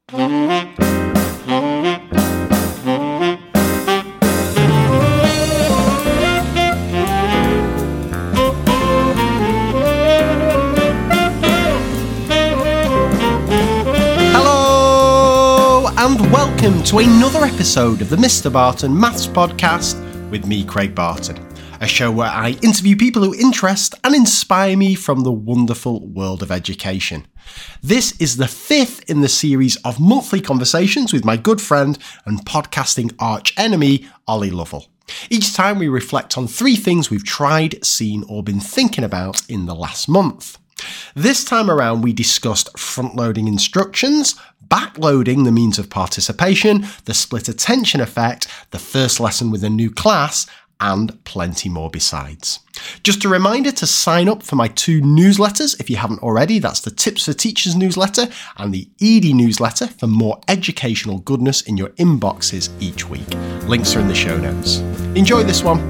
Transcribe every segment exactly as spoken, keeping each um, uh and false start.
And welcome to another episode of the Mister Barton Maths Podcast with me, Craig Barton, a show where I interview people who interest and inspire me from the wonderful world of education. This is the fifth in the series of monthly conversations with my good friend and podcasting arch enemy, Ollie Lovell. Each time we reflect on three things we've tried, seen, or been thinking about in the last month. This time around, we discussed front-loading instructions, backloading the means of participation, the split attention effect, the first lesson with a new class, and plenty more besides. Just a reminder to sign up for my two newsletters if you haven't already. That's the Tips for Teachers newsletter and the E D newsletter for more educational goodness in your inboxes each week. Links are in the show notes. Enjoy this one.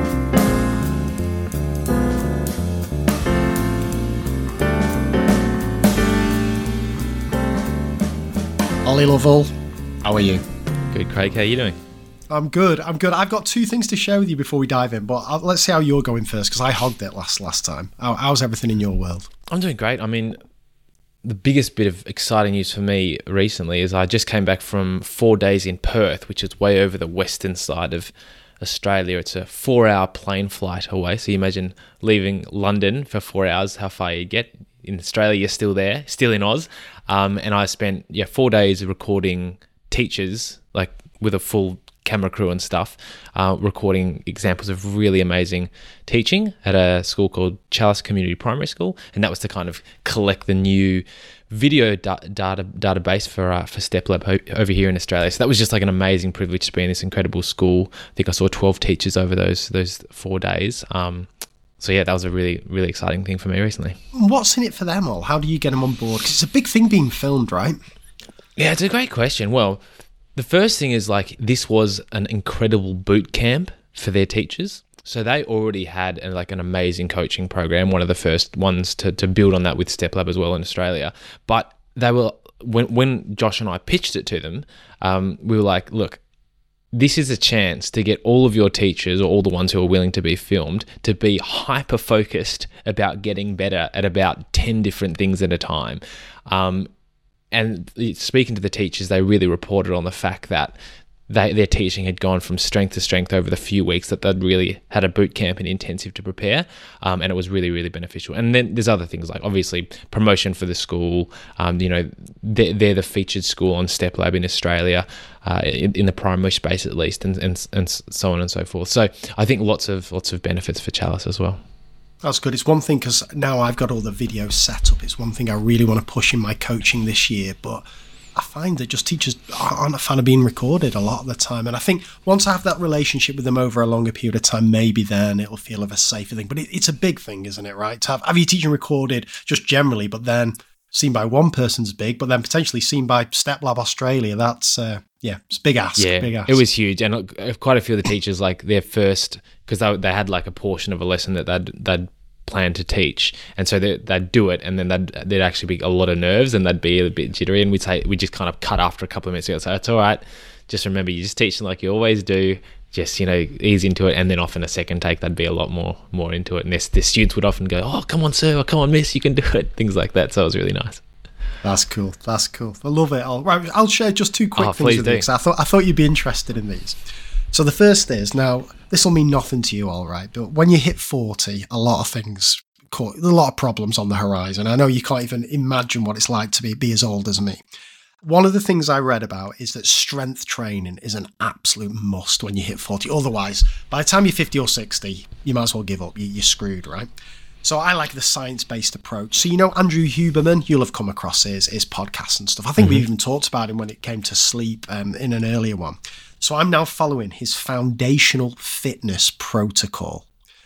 Ollie Lovell, how are you? Good, Craig. How are you doing? I'm good. I'm good. I've got two things to share with you before we dive in, but I'll, let's see how you're going first, because I hogged it last last time. How, how's everything in your world? I'm doing great. I mean, the biggest bit of exciting news for me recently is I just came back from four days in Perth, which is way over the western side of Australia. It's a four-hour plane flight away. So you imagine leaving London for four hours, how far you get. In Australia, you're still there, still in Oz. Um, and I spent yeah four days recording teachers, like with a full camera crew and stuff, uh, recording examples of really amazing teaching at a school called Chalice Community Primary School. And that was to kind of collect the new video da- data database for uh, for StepLab ho- over here in Australia. So that was just like an amazing privilege to be in this incredible school. I think I saw twelve teachers over those those four days. Um, So yeah, that was a really, really exciting thing for me recently. What's in it for them all? How do you get them on board? Because it's a big thing being filmed, right? Yeah, it's a great question. Well, the first thing is like this was an incredible boot camp for their teachers. So they already had a, like an amazing coaching program, one of the first ones to, to build on that with StepLab as well in Australia. But they were when when Josh and I pitched it to them, um, we were like, look, this is a chance to get all of your teachers, or all the ones who are willing to be filmed, to be hyper-focused about getting better at about ten different things at a time. Um, and speaking to the teachers, they really reported on the fact that they, their teaching had gone from strength to strength over the few weeks that they'd really had a boot camp and intensive to prepare, um, and it was really, really beneficial. And then there's other things like obviously promotion for the school. Um, you know, they're, they're the featured school on StepLab in Australia, uh, in, in the primary space at least, and, and and so on and so forth. So I think lots of lots of benefits for Chalice as well. That's good. It's one thing because now I've got all the videos set up. It's one thing I really want to push in my coaching this year, but I find that just teachers aren't a fan of being recorded a lot of the time. And I think once I have that relationship with them over a longer period of time, maybe then it'll feel of a safer thing. But it, it's a big thing, isn't it, right? To have, have your teaching recorded just generally, but then seen by one person's big, but then potentially seen by StepLab Australia. That's, uh, yeah, it's a big ask. Yeah, big ask. It was huge. And quite a few of the teachers, like their first, because they, they had like a portion of a lesson that they'd, they'd plan to teach, and so they, they'd do it, and then they'd, there'd actually be a lot of nerves, and they'd be a bit jittery, and we'd say we just kind of cut after a couple of minutes. So it's all right, just remember you just teach them like you always do, just, you know, ease into it, and then often a second take they'd be a lot more more into it, and this the students would often go, oh come on sir, or come on miss, you can do it, things like that. So it was really nice. That's cool. That's cool. I love it. I'll, right, I'll share just two quick oh, things with do. you, because I thought I thought you'd be interested in these. So the first is, now this will mean nothing to you, all right, but when you hit forty, a lot of things. A lot of problems on the horizon. I know you can't even imagine what it's like to be, be as old as me. One of the things I read about is that strength training is an absolute must when you hit forty. Otherwise, by the time you're fifty or sixty, you might as well give up. You're screwed, right? So I like the science-based approach. So, you know, Andrew Huberman, you'll have come across his, his podcasts and stuff. I think mm-hmm. we even talked about him when it came to sleep um, in an earlier one. So I'm now following his foundational fitness protocol.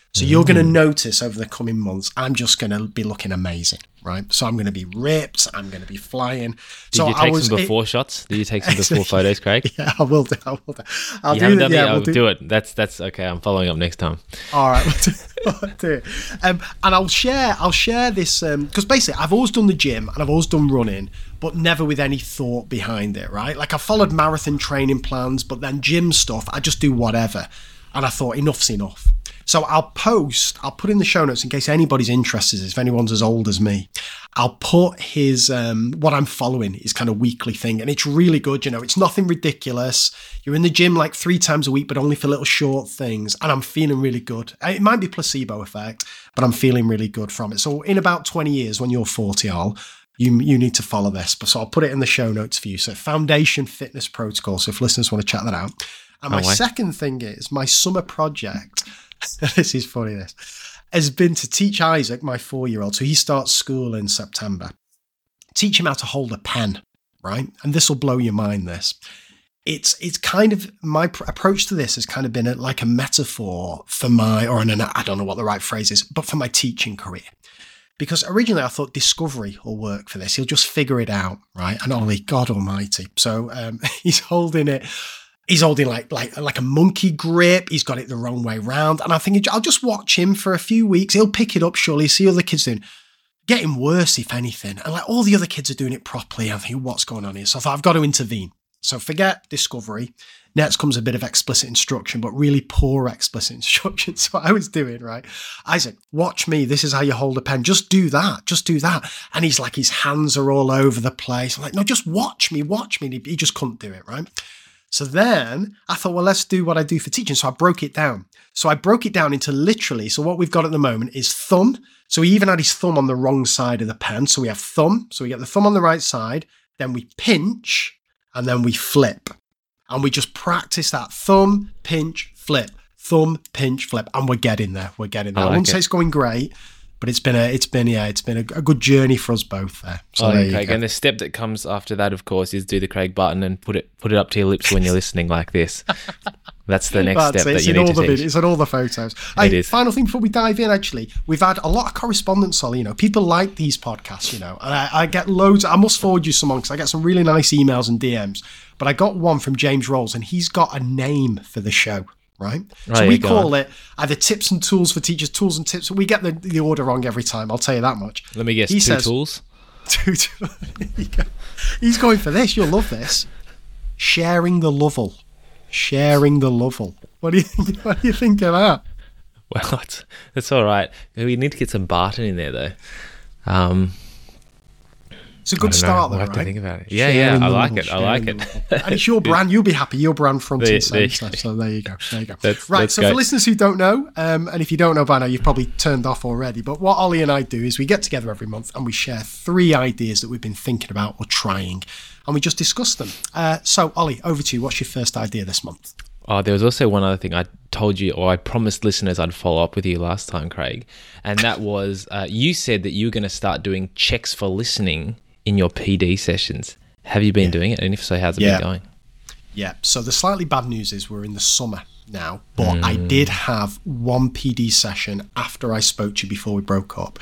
So you're going to notice over the coming months, I'm just going to be looking amazing, right? So I'm going to be ripped. I'm going to be flying. Did so you take I was, some before it, shots? Did you take some before photos, Craig? Yeah, I will do. I will do. I'll you do haven't it. done Yeah, it? I'll we'll do, do it. That's that's okay. I'm following up next time. All right, we'll do, we'll do it. Um, and I'll share. I'll share this because um, basically I've always done the gym and I've always done running, but never with any thought behind it. Right? Like I followed marathon training plans, but then gym stuff, I just do whatever. And I thought enough's enough. So I'll post, I'll put in the show notes in case anybody's interested, if anyone's as old as me, I'll put his, um, what I'm following, his kind of weekly thing. And it's really good. You know, it's nothing ridiculous. You're in the gym like three times a week, but only for little short things. And I'm feeling really good. It might be placebo effect, but I'm feeling really good from it. So in about twenty years, when you're forty, Al, you, you need to follow this. So I'll put it in the show notes for you. So Foundation Fitness Protocol. So if listeners want to check that out. And my oh, second thing is my summer project. This is funny, this has been to teach Isaac, my four-year-old. So he starts school in September. Teach him how to hold a pen, right? And this will blow your mind, this. It's it's kind of, my pr- approach to this has kind of been a, like a metaphor for my, or an, I don't know what the right phrase is, but for my teaching career. Because originally I thought Discovery will work for this. He'll just figure it out, right? And Ollie, God almighty. So um, he's holding it. He's holding like like like a monkey grip. He's got it the wrong way round. And I'm thinking, I'll just watch him for a few weeks. He'll pick it up, surely. See other kids doing. Getting worse, if anything. And like all the other kids are doing it properly. I think, what's going on here? So I thought, I've got to intervene. So forget Discovery. Next comes a bit of explicit instruction, but really poor explicit instruction. So what I was doing, right? Isaac, watch me. This is how you hold a pen. Just do that. Just do that. And he's like, his hands are all over the place. I'm like, no, just watch me. Watch me. And he just couldn't do it, right? So then I thought, well, let's do what I do for teaching. So I broke it down. So I broke it down into literally, so what we've got at the moment is thumb. So he even had his thumb on the wrong side of the pen. So we have thumb. So we get the thumb on the right side, then we pinch, and then we flip. And we just practice that thumb, pinch, flip, thumb, pinch, flip. And we're getting there. We're getting there. I, like I wouldn't it. say it's going great, but it's been a, it's been, yeah, it's been a, a good journey for us both there. So oh, there okay. you go. And the step that comes after that, of course, is do the Craig Barton and put it put it up to your lips when you're listening like this. That's the next That's step it. that it's you in need all to the teach. vid- It's in all the photos. It Hey, is. Final thing before we dive in, actually, we've had a lot of correspondence, Ollie. You know, people like these podcasts, you know, and I, I get loads. I must forward you some on because I get some really nice emails and D Ms. But I got one from James Rolls, and he's got a name for the show. Right, oh, so we yeah, call it either tips and tools for teachers, tools and tips. We get the, the order wrong every time. I'll tell you that much. Let me guess. He two says, tools. Two tools. He's going for this. You'll love this. Sharing the Lovell. Sharing the Lovell. What do you think? What do you think of that? Well, it's it's all right. We need to get some Barton in there though. Um, It's a good start, know. though, We'll have right? to think about it. Yeah, Sharing yeah, I the like Lovell, it. I like it. And it's your brand. You'll be happy. Your brand front There- and there centre. you So there you go. There you go. That's- right. that's so great. for listeners who don't know, um, and if you don't know by now, you've probably turned off already. But what Ollie and I do is we get together every month and we share three ideas that we've been thinking about or trying, and we just discuss them. Uh, so Ollie, over to you. What's your first idea this month? Oh, there was also one other thing I told you, or I promised listeners I'd follow up with you last time, Craig, and that was uh, you said that you were going to start doing checks for listening in your P D sessions. Have you been yeah. doing it? And if so, how's it yeah. been going? Yeah. So the slightly bad news is we're in the summer now, but mm. I did have one P D session after I spoke to you before we broke up.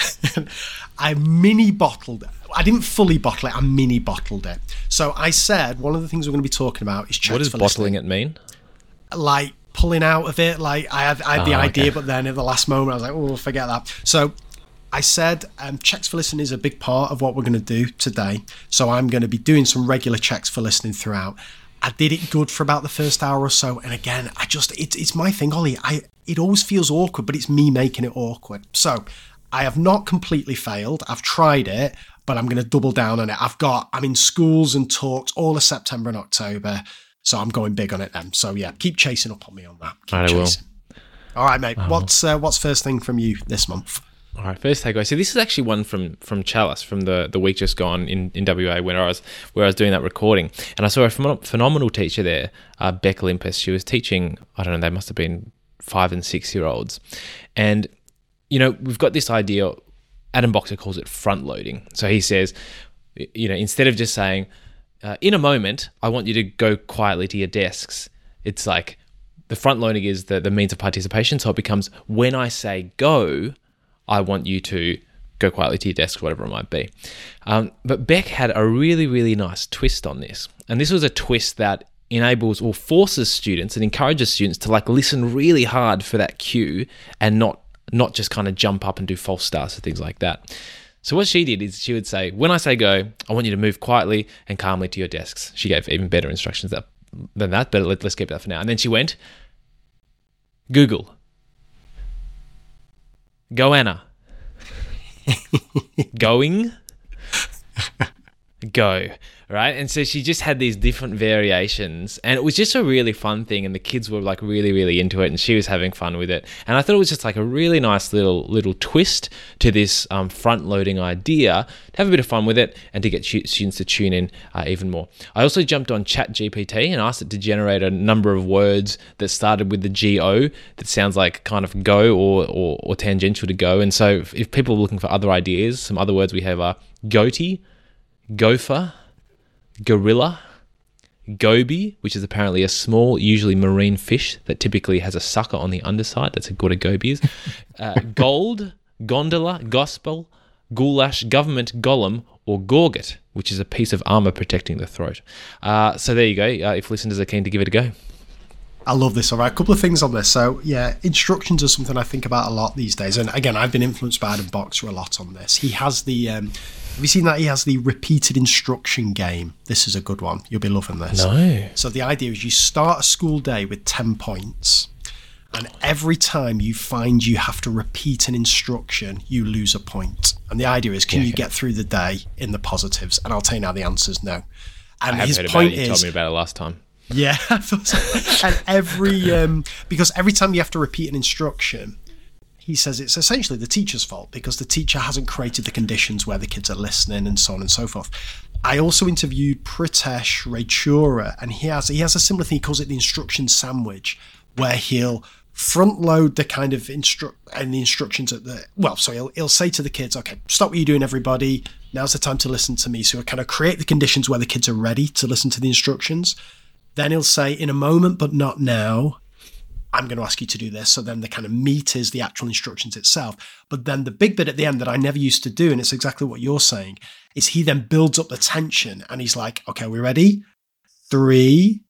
I mini bottled it. I didn't fully bottle it. I mini bottled it. So I said one of the things we're going to be talking about is checks What does for bottling listening. it mean? Like pulling out of it. Like I had, I had the oh, idea, okay. but then at the last moment I was like, oh, forget that. So I said um, checks for listening is a big part of what we're going to do today. So I'm going to be doing some regular checks for listening throughout. I did it good for about the first hour or so. And again, I just, it's it's my thing, Ollie. I, it always feels awkward, but it's me making it awkward. So I have not completely failed. I've tried it, but I'm going to double down on it. I've got, I'm in schools and talks all of September and October. So I'm going big on it then. So yeah, keep chasing up on me on that. Keep I chasing. will. All right, mate. I what's uh, what's first thing from you this month? All right, first takeaway. So this is actually one from from Chalice from the, the week just gone in, in W A when I was where I was doing that recording, and I saw a phenom- phenomenal teacher there, uh, Beck Limpus. She was teaching. I don't know. They must have been five and six year olds, and you know we've got this idea. Adam Boxer calls it front loading. So he says, you know, instead of just saying, uh, in a moment, I want you to go quietly to your desks. It's like, the front loading is the, the means of participation. So it becomes, when I say go, I want you to go quietly to your desk, whatever it might be. Um, but Beck had a really, really nice twist on this. And this was a twist that enables or forces students and encourages students to like listen really hard for that cue and not not just kind of jump up and do false starts and things like that. So what she did is she would say, when I say go, I want you to move quietly and calmly to your desks. She gave even better instructions that, than that, but let, let's keep that for now. And then she went, Google. Go Anna. Going. Go. Right? And so she just had these different variations, and it was just a really fun thing, and the kids were like really, really into it, and she was having fun with it. And I thought it was just like a really nice little little twist to this um, front-loading idea, to have a bit of fun with it and to get students to tune in uh, even more. I also jumped on ChatGPT and asked it to generate a number of words that started with the G O that sounds like kind of go or, or, or tangential to go. And so if, if people are looking for other ideas, some other words we have are goatee, gopher, gorilla, goby, which is apparently a small, usually marine fish that typically has a sucker on the underside. That's what a goby is. Uh, gold, gondola, gospel, goulash, government, golem, or gorget, which is a piece of armor protecting the throat. Uh, so there you go, uh, if listeners are keen to give it a go. I love this. All right, a couple of things on this. So yeah, instructions are something I think about a lot these days. And again, I've been influenced by Adam Boxer a lot on this. He has the... Um, Have you seen that? He has the repeated instruction game. This is a good one. You'll be loving this. No. So the idea is you start a school day with ten points, and every time you find you have to repeat an instruction, you lose a point. And the idea is, can yeah, you okay. get through the day in the positives? And I'll tell you now, the answer is no. And I haven't his heard point about it. You is, told me about it last time. Yeah. And every, um, because every time you have to repeat an instruction, he says it's essentially the teacher's fault because the teacher hasn't created the conditions where the kids are listening and so on and so forth. I also interviewed Pritesh Raichura, and he has he has a similar thing. He calls it the instruction sandwich, where he'll front load the kind of instru- and the instructions at the well, so he'll he'll say to the kids, okay, stop what you're doing, everybody. Now's the time to listen to me. So he'll kind of create the conditions where the kids are ready to listen to the instructions. Then he'll say, in a moment, but not now, I'm going to ask you to do this. So then the kind of meat is the actual instructions itself. But then the big bit at the end that I never used to do, and it's exactly what you're saying, is he then builds up the tension and he's like, okay, are we ready? Three,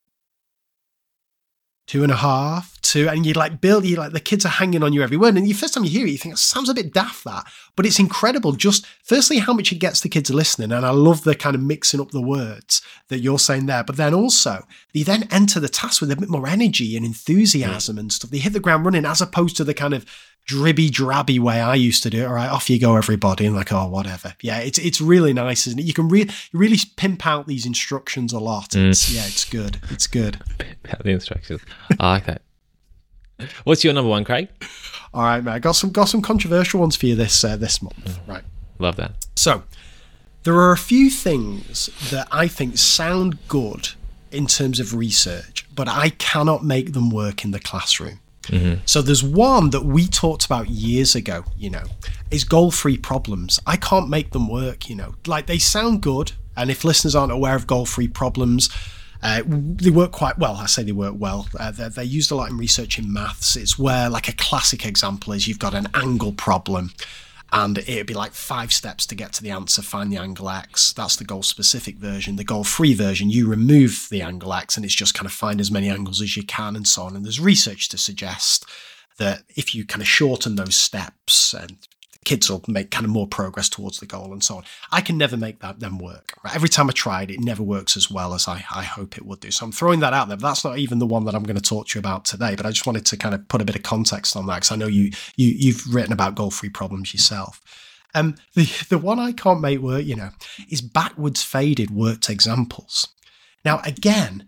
two and a half, two, and you like build, you like the kids are hanging on you every word. And the first time you hear it, you think, it sounds a bit daft that, but it's incredible. Just firstly, how much it gets the kids listening. And I love the kind of mixing up the words that you're saying there. But then also they then enter the task with a bit more energy and enthusiasm and stuff. They hit the ground running as opposed to the kind of dribby drabby way I used to do it. All right, off you go, everybody. And like, oh, whatever. Yeah, it's it's really nice, isn't it? You can re- really pimp out these instructions a lot. It's, mm. Yeah, it's good. It's good. Pimp out the instructions. I like that. What's your number one, Craig? All right, man. I got some got some controversial ones for you this uh, this month. Mm. Right. Love that. So there are a few things that I think sound good in terms of research, but I cannot make them work in the classroom. Mm-hmm. So there's one that we talked about years ago, you know, is goal-free problems. I can't make them work, you know, like they sound good. And if listeners aren't aware of goal-free problems, uh, they work quite well. I say they work well. Uh, they're, they're used a lot in research in maths. It's where like a classic example is you've got an angle problem and it'd be like five steps to get to the answer, find the angle X. That's the goal-specific version. The goal-free version, you remove the angle X and it's just kind of find as many angles as you can and so on. And there's research to suggest that if you kind of shorten those steps and the kids will make kind of more progress towards the goal and so on. I can never make that them work. Right? Every time I tried, it never works as well as I, I hope it would do. So I'm throwing that out there. But that's not even the one that I'm going to talk to you about today. But I just wanted to kind of put a bit of context on that because I know you, you, you've written about goal-free problems yourself. Um, the, the one I can't make work, you know, is backwards faded worked examples. Now, again,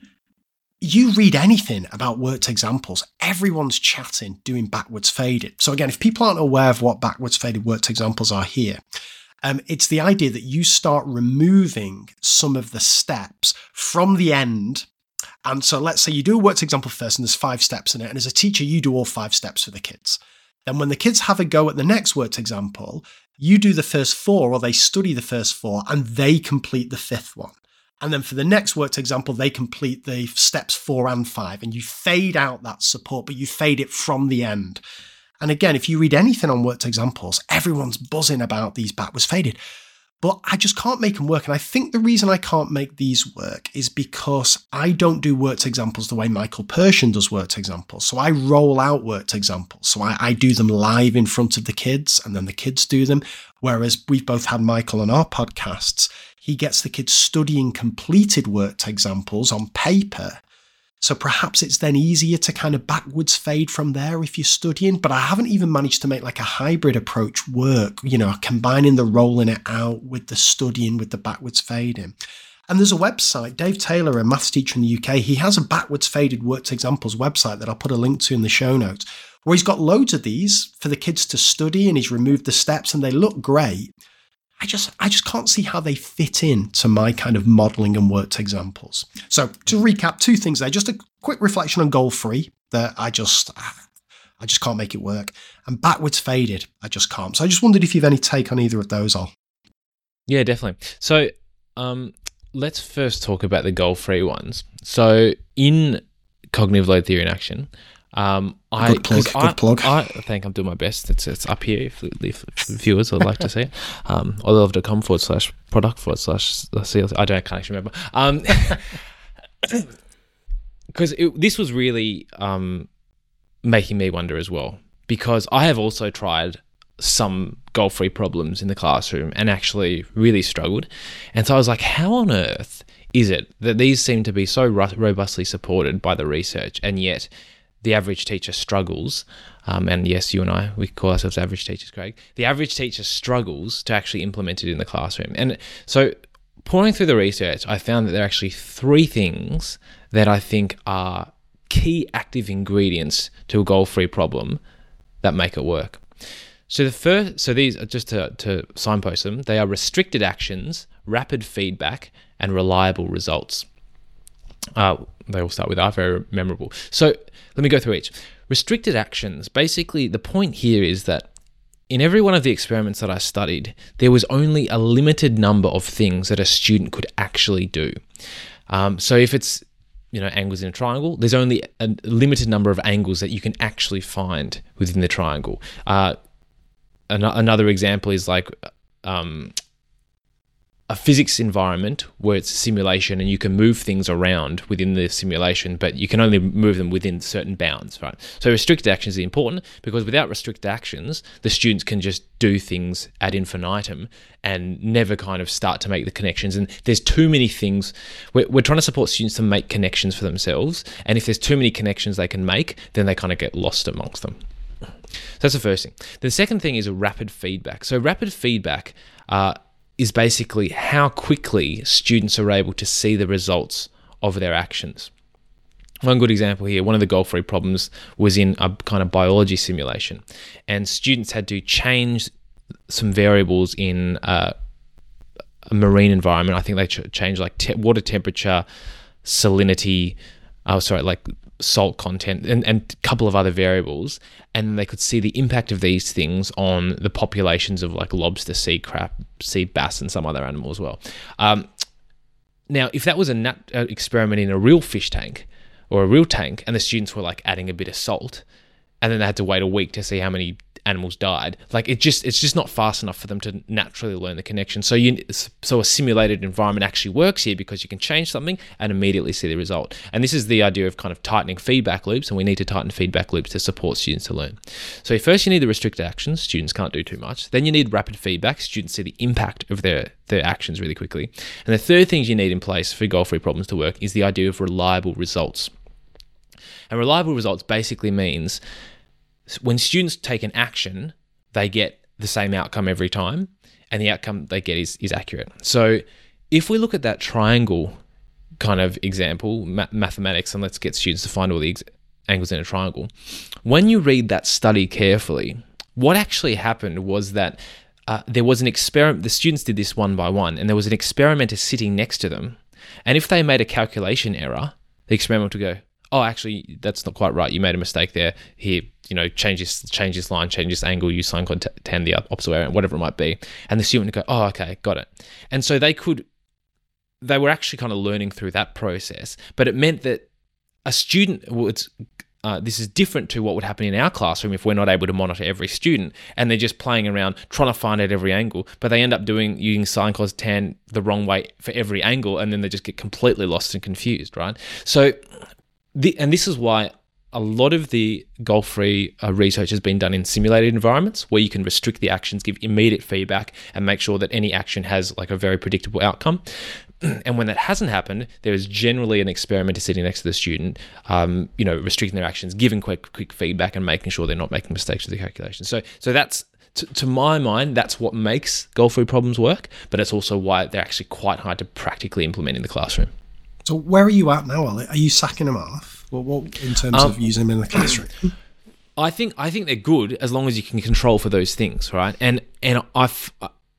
you read anything about worked examples, everyone's chatting, doing backwards faded. So again, if people aren't aware of what backwards faded worked examples are here, um, it's the idea that you start removing some of the steps from the end. And so let's say you do a worked example first and there's five steps in it. And as a teacher, you do all five steps for the kids. Then when the kids have a go at the next worked example, you do the first four or they study the first four and they complete the fifth one. And then for the next worked example, they complete the steps four and five, and you fade out that support, but you fade it from the end. And again, if you read anything on worked examples, everyone's buzzing about these backwards faded. But I just can't make them work. And I think the reason I can't make these work is because I don't do worked examples the way Michael Persian does worked examples. So I roll out worked examples. So I, I do them live in front of the kids, and then the kids do them. Whereas we've both had Michael on our podcasts, he gets the kids studying completed worked examples on paper. So perhaps it's then easier to kind of backwards fade from there if you're studying. But I haven't even managed to make like a hybrid approach work, you know, combining the rolling it out with the studying, with the backwards fading. And there's a website, Dave Taylor, a maths teacher in the U K, he has a backwards faded worked examples website that I'll put a link to in the show notes, where he's got loads of these for the kids to study, and he's removed the steps and they look great. I just I just can't see how they fit in to my kind of modelling and worked examples. So to recap, two things there. Just a quick reflection on goal free, that I just I just can't make it work. And backwards faded, I just can't. So I just wondered if you have any take on either of those. Al. Yeah, definitely. So um, let's first talk about the goal free ones. So in cognitive load theory in action, Um, I, good plug, I, good plug. I think I'm doing my best. It's it's up here if, if viewers would like to see it. Um, olive.com forward slash product forward slash C L C. I don't, I can't actually remember. Um, because this was really um, making me wonder as well, because I have also tried some goal-free problems in the classroom and actually really struggled. And so I was like, how on earth is it that these seem to be so ro- robustly supported by the research, and yet the average teacher struggles, um, and yes, you and I, we call ourselves average teachers, Craig. The average teacher struggles to actually implement it in the classroom. And so pouring through the research, I found that there are actually three things that I think are key active ingredients to a goal-free problem that make it work. So the first, so these are just to, to signpost them, they are restricted actions, rapid feedback, and reliable results. Uh, they all start with R, very memorable. So let me go through each. Restricted actions. Basically, the point here is that in every one of the experiments that I studied, there was only a limited number of things that a student could actually do. Um, so if it's, you know, angles in a triangle, there's only a limited number of angles that you can actually find within the triangle. Uh, an- another example is like um, a physics environment where it's a simulation and you can move things around within the simulation, but you can only move them within certain bounds, right? So restricted actions are important because without restricted actions, the students can just do things ad infinitum and never kind of start to make the connections. And there's too many things. We're, we're trying to support students to make connections for themselves. And if there's too many connections they can make, then they kind of get lost amongst them. So that's the first thing. The second thing is rapid feedback. So rapid feedback, uh, is basically how quickly students are able to see the results of their actions. One good example here, one of the goal-free problems was in a kind of biology simulation, and students had to change some variables in uh, a marine environment. I think they ch- changed like te- water temperature, salinity, oh sorry, like salt content, and, and a couple of other variables, and they could see the impact of these things on the populations of like lobster, sea crab, sea bass, and some other animal as well. Um, now, if that was a nat- uh, experiment in a real fish tank or a real tank, and the students were like adding a bit of salt, and then they had to wait a week to see how many animals died, like it just it's just not fast enough for them to naturally learn the connection. So you so a simulated environment actually works here because you can change something and immediately see the result. And this is the idea of kind of tightening feedback loops, and we need to tighten feedback loops to support students to learn. So first you need the restricted actions, students can't do too much. Then you need rapid feedback, students see the impact of their their actions really quickly. And the third thing you need in place for goal-free problems to work is the idea of reliable results. And reliable results basically means when students take an action, they get the same outcome every time, and the outcome they get is, is accurate. So if we look at that triangle kind of example, ma- mathematics, and let's get students to find all the ex- angles in a triangle, when you read that study carefully, what actually happened was that uh, there was an experiment, the students did this one by one, and there was an experimenter sitting next to them, and if they made a calculation error, the experimenter would go, oh, actually, that's not quite right. You made a mistake there. Here, you know, change this, change this line, change this angle, use sine tan the opposite way around, whatever it might be. And the student would go, oh, okay, got it. And so they could they were actually kind of learning through that process, but it meant that a student, well, it's, uh, this is different to what would happen in our classroom if we're not able to monitor every student and they're just playing around trying to find out every angle, but they end up doing using sine, cos, tan the wrong way for every angle, and then they just get completely lost and confused, right? So, the, and this is why a lot of the goal-free uh, research has been done in simulated environments where you can restrict the actions, give immediate feedback, and make sure that any action has like a very predictable outcome. And when that hasn't happened, there is generally an experimenter sitting next to the student, um, you know, restricting their actions, giving quick, quick feedback, and making sure they're not making mistakes with the calculation. So, so that's to, to my mind, that's what makes goal-free problems work. But it's also why they're actually quite hard to practically implement in the classroom. So, where are you at now, Ollie? Are you sacking them off? Well, what in terms um, of using them in the classroom? I think I think they're good as long as you can control for those things, right? And and I've.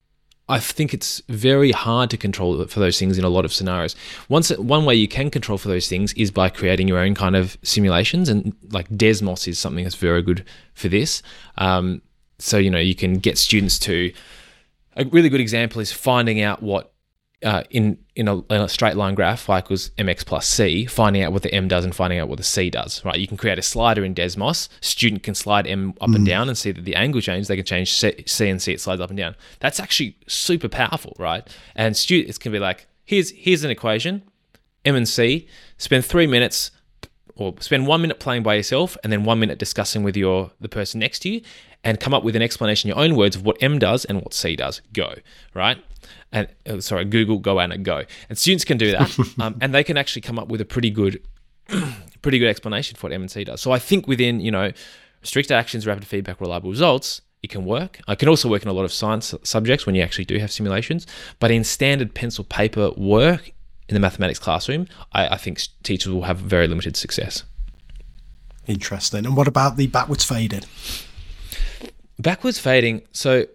I think it's very hard to control for those things in a lot of scenarios. Once, one way you can control for those things is by creating your own kind of simulations, and like Desmos is something that's very good for this. Um, so, you know, you can get students to, a really good example is finding out what uh, in in a, in a straight line graph, y equals mx plus c, finding out what the m does and finding out what the c does, right? You can create a slider in Desmos. Student can slide m up mm. and down and see that the angle changes. They can change c, c and see it slides up and down. That's actually super powerful, right? And students can be like, here's here's an equation, m and c, spend three minutes or spend one minute playing by yourself and then one minute discussing with your the person next to you, and come up with an explanation in your own words of what m does and what c does. Go, right? And uh, sorry, Google, go and go. And students can do that, um, and they can actually come up with a pretty good, pretty good explanation for what M and C does. So I think within, you know, restricted actions, rapid feedback, reliable results, it can work. It can also work in a lot of science subjects when you actually do have simulations. But in standard pencil paper work in the mathematics classroom, I, I think teachers will have very limited success. Interesting. And what about the backwards fading? Backwards fading. So.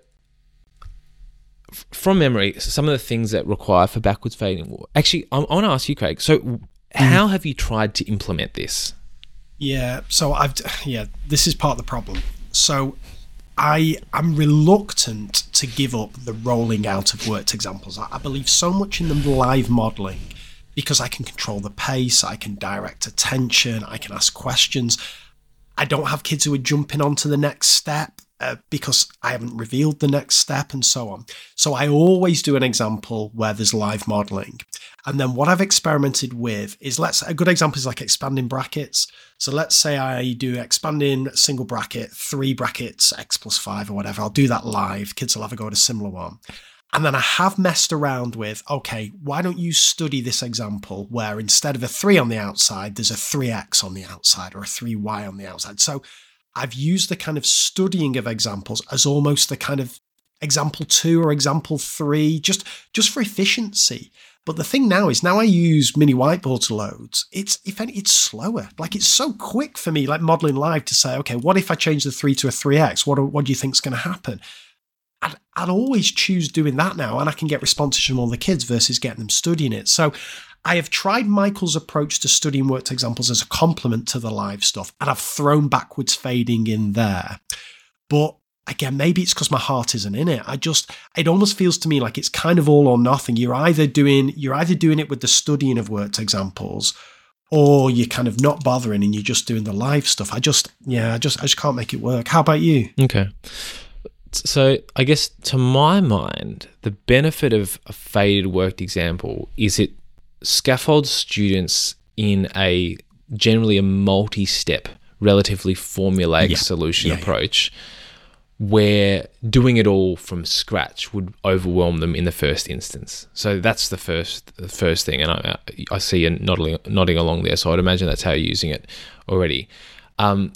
From memory, some of the things that require for backwards fading. Actually, I, I want to ask you, Craig. So, how have you tried to implement this? Yeah, so I've yeah, this is part of the problem. So, I am reluctant to give up the rolling out of worked examples. I, I believe so much in the live modelling because I can control the pace, I can direct attention, I can ask questions. I don't have kids who are jumping on to the next step. Uh, because I haven't revealed the next step and so on. So I always do an example where there's live modelling. And then what I've experimented with is, let's a good example is like expanding brackets. So let's say I do expanding single bracket, three brackets, x plus five or whatever. I'll do that live. Kids will have a go at a similar one. And then I have messed around with, okay, why don't you study this example where instead of a three on the outside, there's a three x on the outside or a three y on the outside. So I've used the kind of studying of examples as almost the kind of example two or example three, just, just for efficiency. But the thing now is, now I use mini whiteboard loads. It's, if any, it's slower. Like, it's so quick for me, like modeling live, to say, okay, what if I change the three to a three x? What, what do you think is going to happen? I'd, I'd always choose doing that now, and I can get responses from all the kids versus getting them studying it. So I have tried Michael's approach to studying worked examples as a complement to the live stuff, and I've thrown backwards fading in there. But again, maybe it's because my heart isn't in it. I just, it almost feels to me like it's kind of all or nothing. You're either doing, you're either doing it with the studying of worked examples, or you're kind of not bothering and you're just doing the live stuff. I just, yeah, I just, I just can't make it work. How about you? Okay. So I guess to my mind, the benefit of a faded worked example is it scaffolds students in a generally a multi-step, relatively formulaic yeah. solution yeah, approach, yeah. where doing it all from scratch would overwhelm them in the first instance. So that's the first the first thing, and I, I see you nodding, nodding along there, so I'd imagine that's how you're using it already. Um,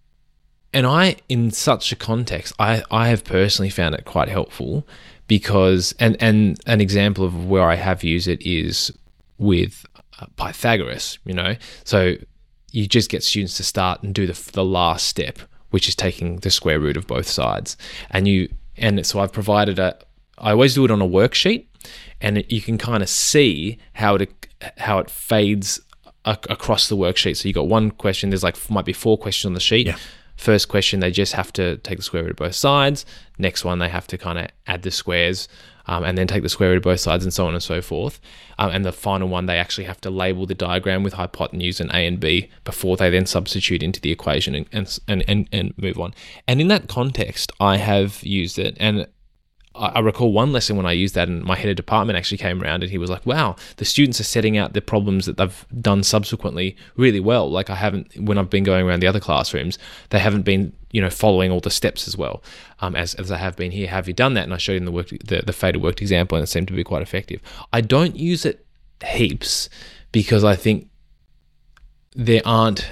and I, in such a context, I, I have personally found it quite helpful because, and, and an example of where I have used it is with uh, Pythagoras, you know, so you just get students to start and do the the last step, which is taking the square root of both sides, and you and so I've provided a. I always do it on a worksheet, and it, you can kind of see how it how it fades a, across the worksheet. So you got one question. There's like might be four questions on the sheet. Yeah. First question, they just have to take the square root of both sides. Next one, they have to kind of add the squares um, and then take the square root of both sides and so on and so forth. Um, and the final one, they actually have to label the diagram with hypotenuse and A and B before they then substitute into the equation and and, and, and move on. And in that context, I have used it, and I recall one lesson when I used that, and my head of department actually came around and he was like, wow, the students are setting out the problems that they've done subsequently really well. Like I haven't, when I've been going around the other classrooms, they haven't been, you know, following all the steps as well um, as, as I have been here. Have you done that? And I showed him the work, the, the fader worked example, and it seemed to be quite effective. I don't use it heaps because I think there aren't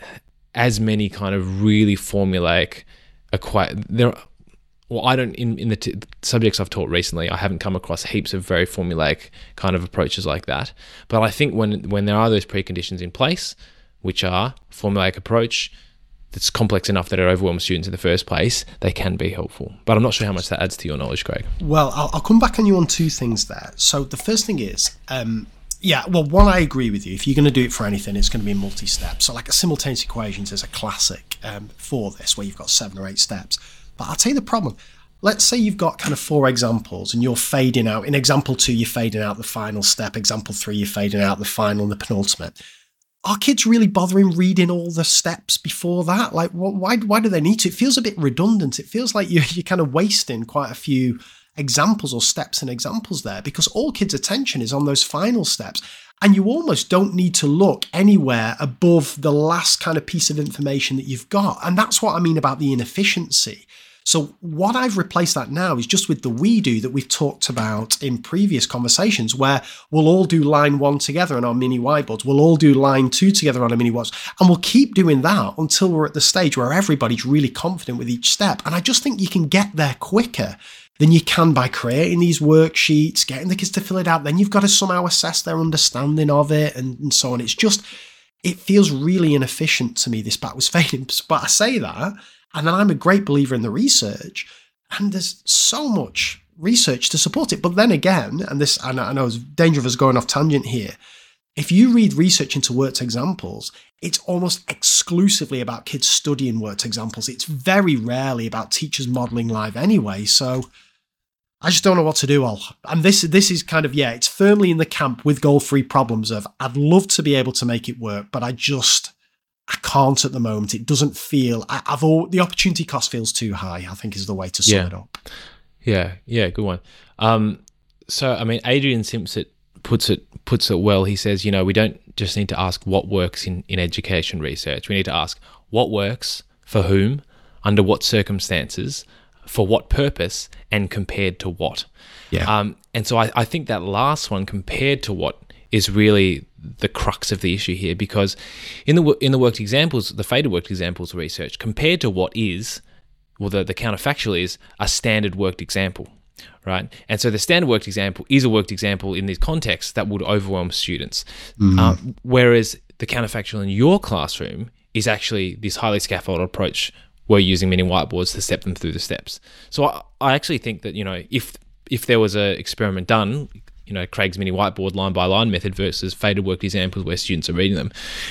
as many kind of really formulaic, acquire, there are, Well, I don't, in, in the t- subjects I've taught recently, I haven't come across heaps of very formulaic kind of approaches like that. But I think when when there are those preconditions in place, which are formulaic approach that's complex enough that it overwhelms students in the first place, they can be helpful. But I'm not sure how much that adds to your knowledge, Craig. Well, I'll, I'll come back on you on two things there. So the first thing is, um, yeah, well, one, I agree with you. If you're going to do it for anything, it's going to be multi-step. So like a simultaneous equations is a classic um, for this, where you've got seven or eight steps. But I'll tell you the problem. Let's say you've got kind of four examples and you're fading out. In example two, you're fading out the final step. Example three, you're fading out the final and the penultimate. Are kids really bothering reading all the steps before that? Like, why why do they need to? It feels a bit redundant. It feels like you're, you're kind of wasting quite a few examples or steps and examples there, because all kids' attention is on those final steps. And you almost don't need to look anywhere above the last kind of piece of information that you've got. And that's what I mean about the inefficiency. So what I've replaced that now is just with the we do that we've talked about in previous conversations, where we'll all do line one together on our mini whiteboards. We'll all do line two together on a mini whiteboard. And we'll keep doing that until we're at the stage where everybody's really confident with each step. And I just think you can get there quicker than you can by creating these worksheets, getting the kids to fill it out. Then you've got to somehow assess their understanding of it and, and so on. It's just, it feels really inefficient to me, this backwards fading. But I say that, and then I'm a great believer in the research, and there's so much research to support it. But then again, and this, and I know it's danger of us going off tangent here, if you read research into worked examples, it's almost exclusively about kids studying worked examples. It's very rarely about teachers modelling live anyway. So I just don't know what to do, all. And this this is kind of, yeah, it's firmly in the camp with goal-free problems of I'd love to be able to make it work, but I just, I can't at the moment. It doesn't feel, I, I've all, the opportunity cost feels too high, I think is the way to sum yeah. it up. Yeah, yeah, good one. Um, so, I mean, Adrian Simpson puts it puts it well. He says, you know, we don't just need to ask what works in, in education research. We need to ask what works, for whom, under what circumstances, for what purpose, and compared to what. Yeah. Um, and so I, I think that last one, compared to what, is really the crux of the issue here, because in the in the worked examples, the fader worked examples research, compared to what is, well, the, the counterfactual is a standard worked example, right? And so the standard worked example is a worked example in this context that would overwhelm students. Mm-hmm. Uh, whereas the counterfactual in your classroom is actually this highly scaffolded approach. We're using mini whiteboards to step them through the steps. So I, I actually think that, you know, if if there was an experiment done, you know, Craig's mini whiteboard line by line method versus fader worked examples where students are reading them,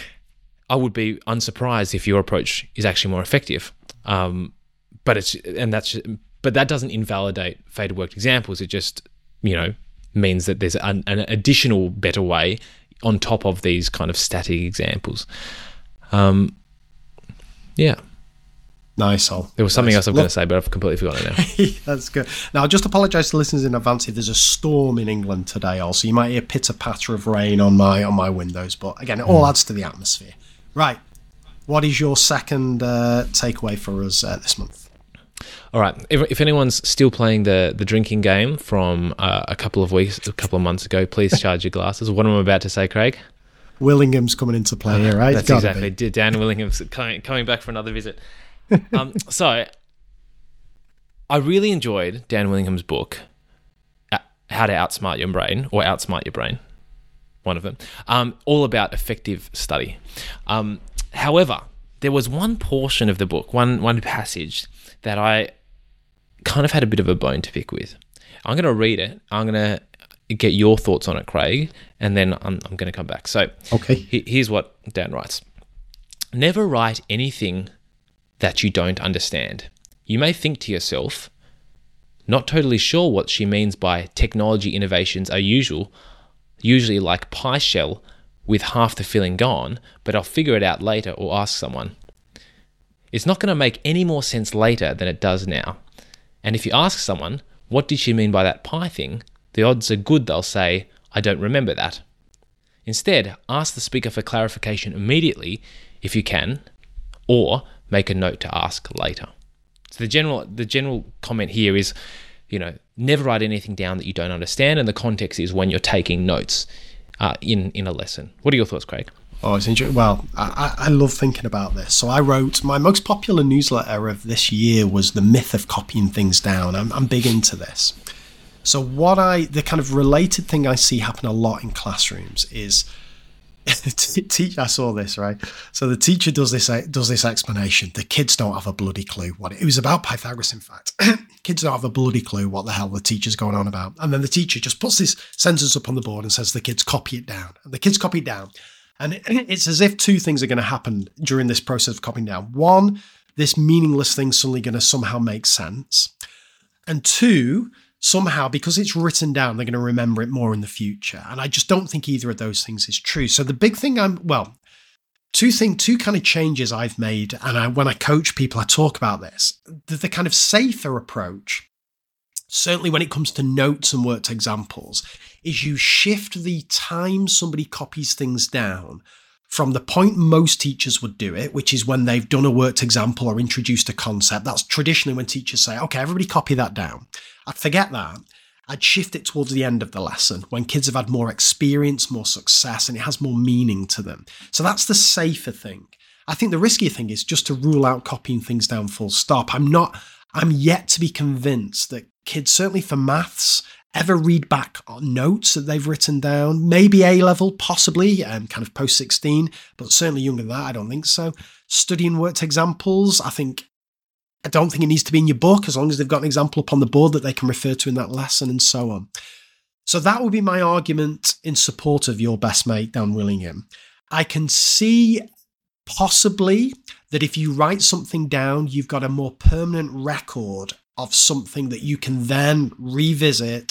I would be unsurprised if your approach is actually more effective. Um, but it's and that's but that doesn't invalidate fader worked examples. It just, you know, means that there's an, an additional better way on top of these kind of static examples. Um, yeah. Nice, Al. There was something nice. else I'm going to say, but I've completely forgotten it now. That's good. Now, I'll just apologise to listeners in advance if there's a storm in England today, Al. So you might hear pitter-patter of rain on my on my windows. But again, it all mm. adds to the atmosphere. Right. What is your second uh, takeaway for us uh, this month? All right. If, if anyone's still playing the the drinking game from uh, a couple of weeks, a couple of months ago, please charge your glasses. What am I about to say, Craig? Willingham's coming into play here, right? That's exactly. Be. Dan Willingham's coming, coming back for another visit. um, so, I really enjoyed Dan Willingham's book, How to Outsmart Your Brain, or Outsmart Your Brain, one of them, um, all about effective study. Um, however, there was one portion of the book, one one passage that I kind of had a bit of a bone to pick with. I'm going to read it. I'm going to get your thoughts on it, Craig, and then I'm, I'm going to come back. So, okay. he, here's what Dan writes. Never write anything that you don't understand. You may think to yourself, not totally sure what she means by technology innovations are usual, usually like pie shell with half the filling gone, but I'll figure it out later or ask someone. It's not going to make any more sense later than it does now. And if you ask someone, what did she mean by that pie thing? The odds are good they'll say, I don't remember that. Instead, ask the speaker for clarification immediately if you can, or make a note to ask later. So the general the general comment here is, you know, never write anything down that you don't understand, and the context is when you're taking notes uh, in, in a lesson. What are your thoughts, Craig? Oh, it's interesting. Well, I, I love thinking about this. So I wrote, my most popular newsletter of this year was The Myth of Copying Things Down. I'm, I'm big into this. So what I, the kind of related thing I see happen a lot in classrooms is, teach, I saw this, right? So the teacher does this does this explanation. The kids don't have a bloody clue what it, it was about Pythagoras, in fact. Kids don't have a bloody clue what the hell the teacher's going on about. And then the teacher just puts this sentence up on the board and says the kids copy it down. And the kids copy it down. And it, it's as if two things are going to happen during this process of copying down. One, this meaningless thing's suddenly going to somehow make sense. And two, somehow, because it's written down, they're going to remember it more in the future. And I just don't think either of those things is true. So the big thing I'm, well, two thing, two kind of changes I've made, and I, when I coach people, I talk about this, the, the kind of safer approach, certainly when it comes to notes and worked examples, is you shift the time somebody copies things down from the point most teachers would do it, which is when they've done a worked example or introduced a concept. That's traditionally when teachers say, okay, everybody copy that down. I'd forget that. I'd shift it towards the end of the lesson when kids have had more experience, more success, and it has more meaning to them. So that's the safer thing. I think the riskier thing is just to rule out copying things down full stop. I'm not, I'm yet to be convinced that kids, certainly for maths, ever read back on notes that they've written down. Maybe A-level, possibly, um, kind of post sixteen, but certainly younger than that, I don't think so. Studying worked examples, I think, I don't think it needs to be in your book as long as they've got an example up on the board that they can refer to in that lesson and so on. So that would be my argument in support of your best mate, Dan Willingham. I can see possibly that if you write something down, you've got a more permanent record of something that you can then revisit,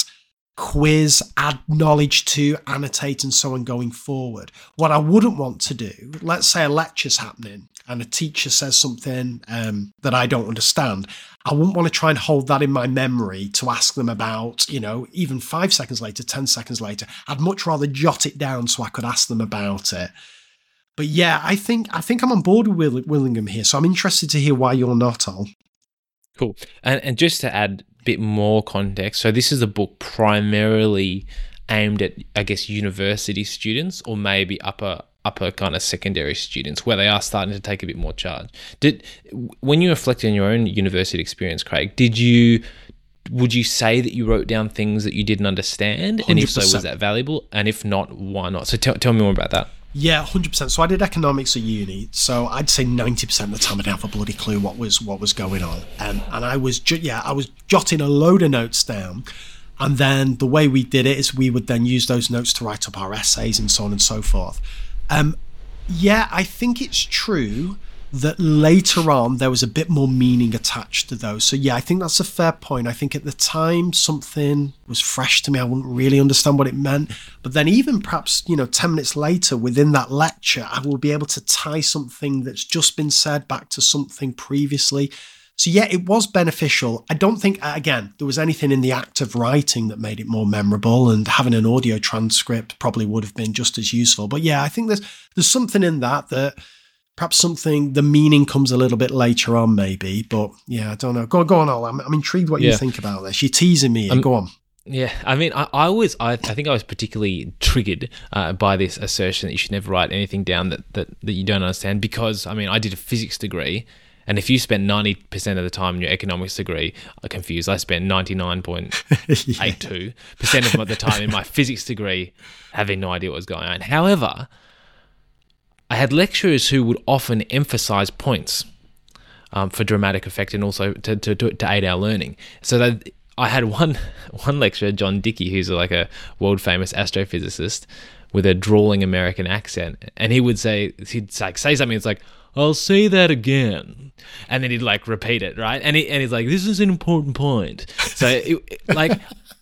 quiz, add knowledge to, annotate, and so on going forward. What I wouldn't want to do, let's say a lecture's happening and a teacher says something um, that I don't understand. I wouldn't want to try and hold that in my memory to ask them about, you know, even five seconds later, ten seconds later. I'd much rather jot it down so I could ask them about it. But yeah, I think I think I'm on board with Willingham here. So I'm interested to hear why you're not, Al. Cool. And, and just to add a bit more context, so this is a book primarily aimed at, I guess, university students or maybe upper upper kind of secondary students where they are starting to take a bit more charge. Did when you reflect on your own university experience, Craig, did you would you say that you wrote down things that you didn't understand? one hundred percent. And if so, was that valuable? And if not, why not? So tell, tell me more about that. Yeah, one hundred percent. So I did economics at uni. So I'd say ninety percent of the time I didn't have a bloody clue what was what was going on. Um, and I was, ju- yeah, I was jotting a load of notes down. And then the way we did it is we would then use those notes to write up our essays and so on and so forth. Um, yeah, I think it's true that later on there was a bit more meaning attached to those. So yeah, I think that's a fair point. I think at the time something was fresh to me. I wouldn't really understand what it meant. But then even perhaps, you know, ten minutes later within that lecture, I will be able to tie something that's just been said back to something previously. So yeah, it was beneficial. I don't think, again, there was anything in the act of writing that made it more memorable, and having an audio transcript probably would have been just as useful. But yeah, I think there's there's something in that that perhaps something, the meaning comes a little bit later on maybe. But yeah, I don't know. Go, go on, Al. I'm, I'm intrigued what yeah. you think about this. You're teasing me. Um, go on. Yeah, I mean, I, I was, I, I think I was particularly triggered uh, by this assertion that you should never write anything down that, that, that you don't understand, because, I mean, I did a physics degree, and if you spend ninety percent of the time in your economics degree, I'm confused, I spent ninety-nine point eight two percent of the time in my physics degree having no idea what was going on. However, I had lecturers who would often emphasize points um, for dramatic effect and also to, to, to, to aid our learning. So that I had one one lecturer, John Dickey, who's like a world-famous astrophysicist with a drawling American accent, and he would say, he'd like say something that's like, I'll say that again. And then he'd like repeat it, right? And, he, and he's like, this is an important point. So it, like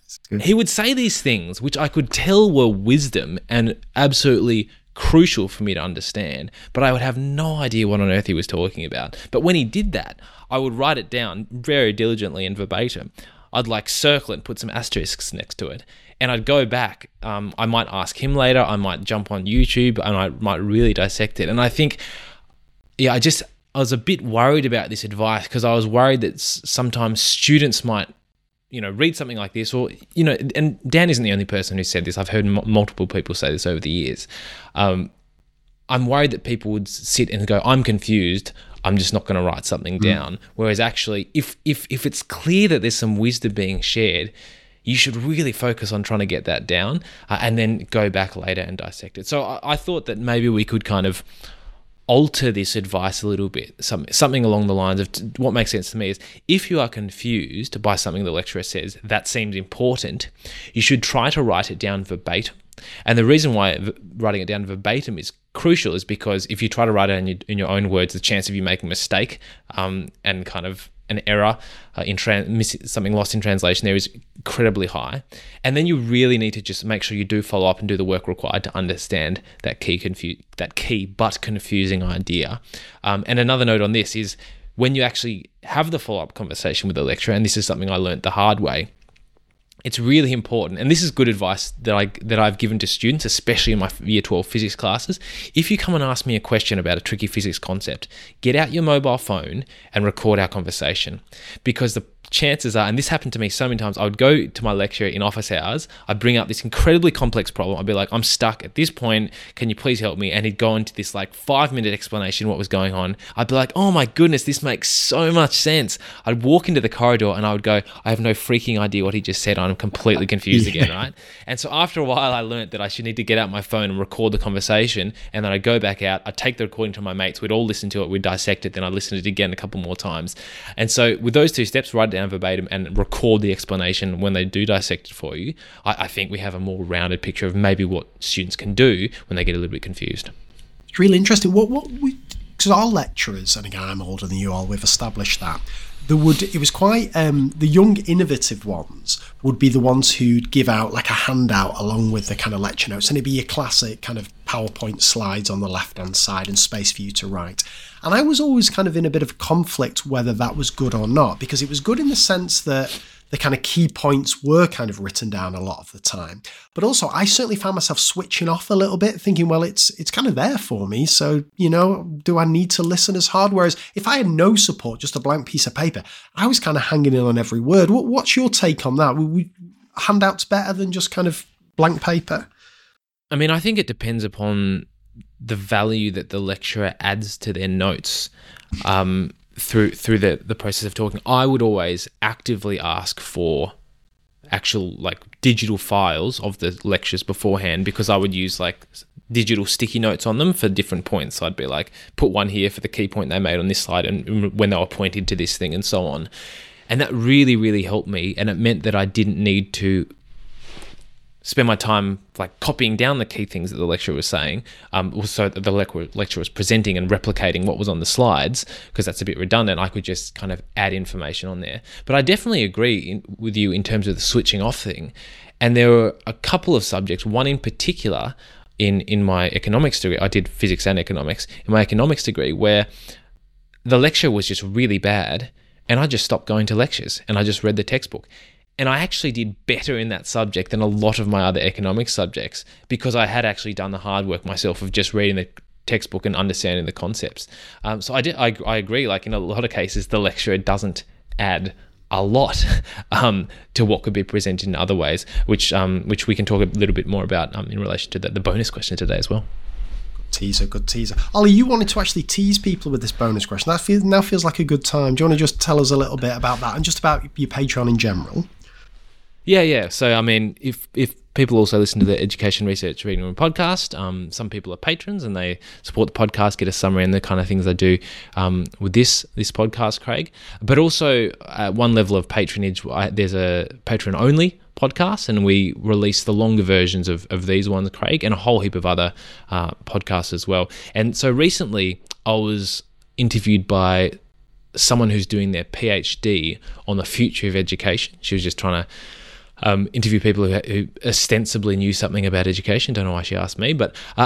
he would say these things, which I could tell were wisdom and absolutely crucial for me to understand, but I would have no idea what on earth he was talking about. But when he did that, I would write it down very diligently and verbatim. I'd like circle it and put some asterisks next to it. And I'd go back. Um, I might ask him later. I might jump on YouTube and I might really dissect it. And I think, yeah, I just, I was a bit worried about this advice because I was worried that s- sometimes students might, you know, read something like this, or, you know, and Dan isn't the only person who said this. I've heard m- multiple people say this over the years. Um, I'm worried that people would sit and go, I'm confused, I'm just not going to write something mm. down. Whereas actually, if if if it's clear that there's some wisdom being shared, you should really focus on trying to get that down uh, and then go back later and dissect it. So I, I thought that maybe we could kind of alter this advice a little bit, some, something along the lines of t- what makes sense to me is if you are confused by something the lecturer says that seems important, you should try to write it down verbatim. And the reason why v- writing it down verbatim is crucial is because if you try to write it in your, in your own words, the chance of you making a mistake um, and kind of an error uh, in trans- miss- something lost in translation there is incredibly high. And then you really need to just make sure you do follow up and do the work required to understand that key confu- that key but confusing idea. Um, and another note on this is when you actually have the follow-up conversation with the lecturer, and this is something I learned the hard way, it's really important, and this is good advice that I that I've given to students, especially in my year twelve physics classes. If you come and ask me a question about a tricky physics concept, get out your mobile phone and record our conversation, because the chances are, and this happened to me so many times, I would go to my lecture in office hours, I'd bring up this incredibly complex problem, I'd be like, I'm stuck at this point, can you please help me? And he'd go into this like five minute explanation what was going on. I'd be like, oh my goodness, this makes so much sense. I'd walk into the corridor and I would go, I have no freaking idea what he just said, I'm completely confused again, right? And so after a while I learned that I should need to get out my phone and record the conversation, and then I'd go back out, I'd take the recording to my mates, we'd all listen to it, we'd dissect it, then I'd listen to it again a couple more times. And so with those two steps, write it down verbatim and record the explanation when they do dissect it for you, I, I think we have a more rounded picture of maybe what students can do when they get a little bit confused. It's really interesting. What what we, because our lecturers, and again I'm older than you all, we've established that. There would it was quite um, the young innovative ones would be the ones who'd give out like a handout along with the kind of lecture notes, and it'd be your classic kind of PowerPoint slides on the left hand side and space for you to write. And I was always kind of in a bit of conflict whether that was good or not, because it was good in the sense that the kind of key points were kind of written down a lot of the time. But also I certainly found myself switching off a little bit, thinking, well, it's it's kind of there for me. So, you know, do I need to listen as hard? Whereas if I had no support, just a blank piece of paper, I was kind of hanging in on every word. What, what's your take on that? Were we, handouts better than just kind of blank paper? I mean, I think it depends upon the value that the lecturer adds to their notes um, through through the, the process of talking. I would always actively ask for actual like digital files of the lectures beforehand, because I would use like digital sticky notes on them for different points. So I'd be like, put one here for the key point they made on this slide and when they were pointed to this thing and so on. And that really, really helped me. And it meant that I didn't need to spend my time like copying down the key things that the lecturer was saying, um, so that the lecturer was presenting and replicating what was on the slides, because that's a bit redundant. I could just kind of add information on there. But I definitely agree in, with you in terms of the switching off thing. And there were a couple of subjects, one in particular in, in my economics degree. I did physics and economics. In my economics degree, where the lecture was just really bad, and I just stopped going to lectures and I just read the textbook. And I actually did better in that subject than a lot of my other economics subjects, because I had actually done the hard work myself of just reading the textbook and understanding the concepts. Um, so I did. I, I agree. Like in a lot of cases, the lecturer doesn't add a lot um, to what could be presented in other ways, which um, which we can talk a little bit more about um, in relation to the, the bonus question today as well. Teaser, good teaser. Ollie, you wanted to actually tease people with this bonus question. That feels, now feels like a good time. Do you want to just tell us a little bit about that and just about your Patreon in general? Yeah, yeah. So, I mean, if if people also listen to the Education Research Reading Room podcast, um, some people are patrons and they support the podcast, get a summary and the kind of things I do um, with this this podcast, Craig. But also, at one level of patronage, I, there's a Patreon-only podcast, and we release the longer versions of, of these ones, Craig, and a whole heap of other uh, podcasts as well. And so recently, I was interviewed by someone who's doing their PhD on the future of education. She was just trying to um, interview people who, who ostensibly knew something about education. Don't know why she asked me, but uh,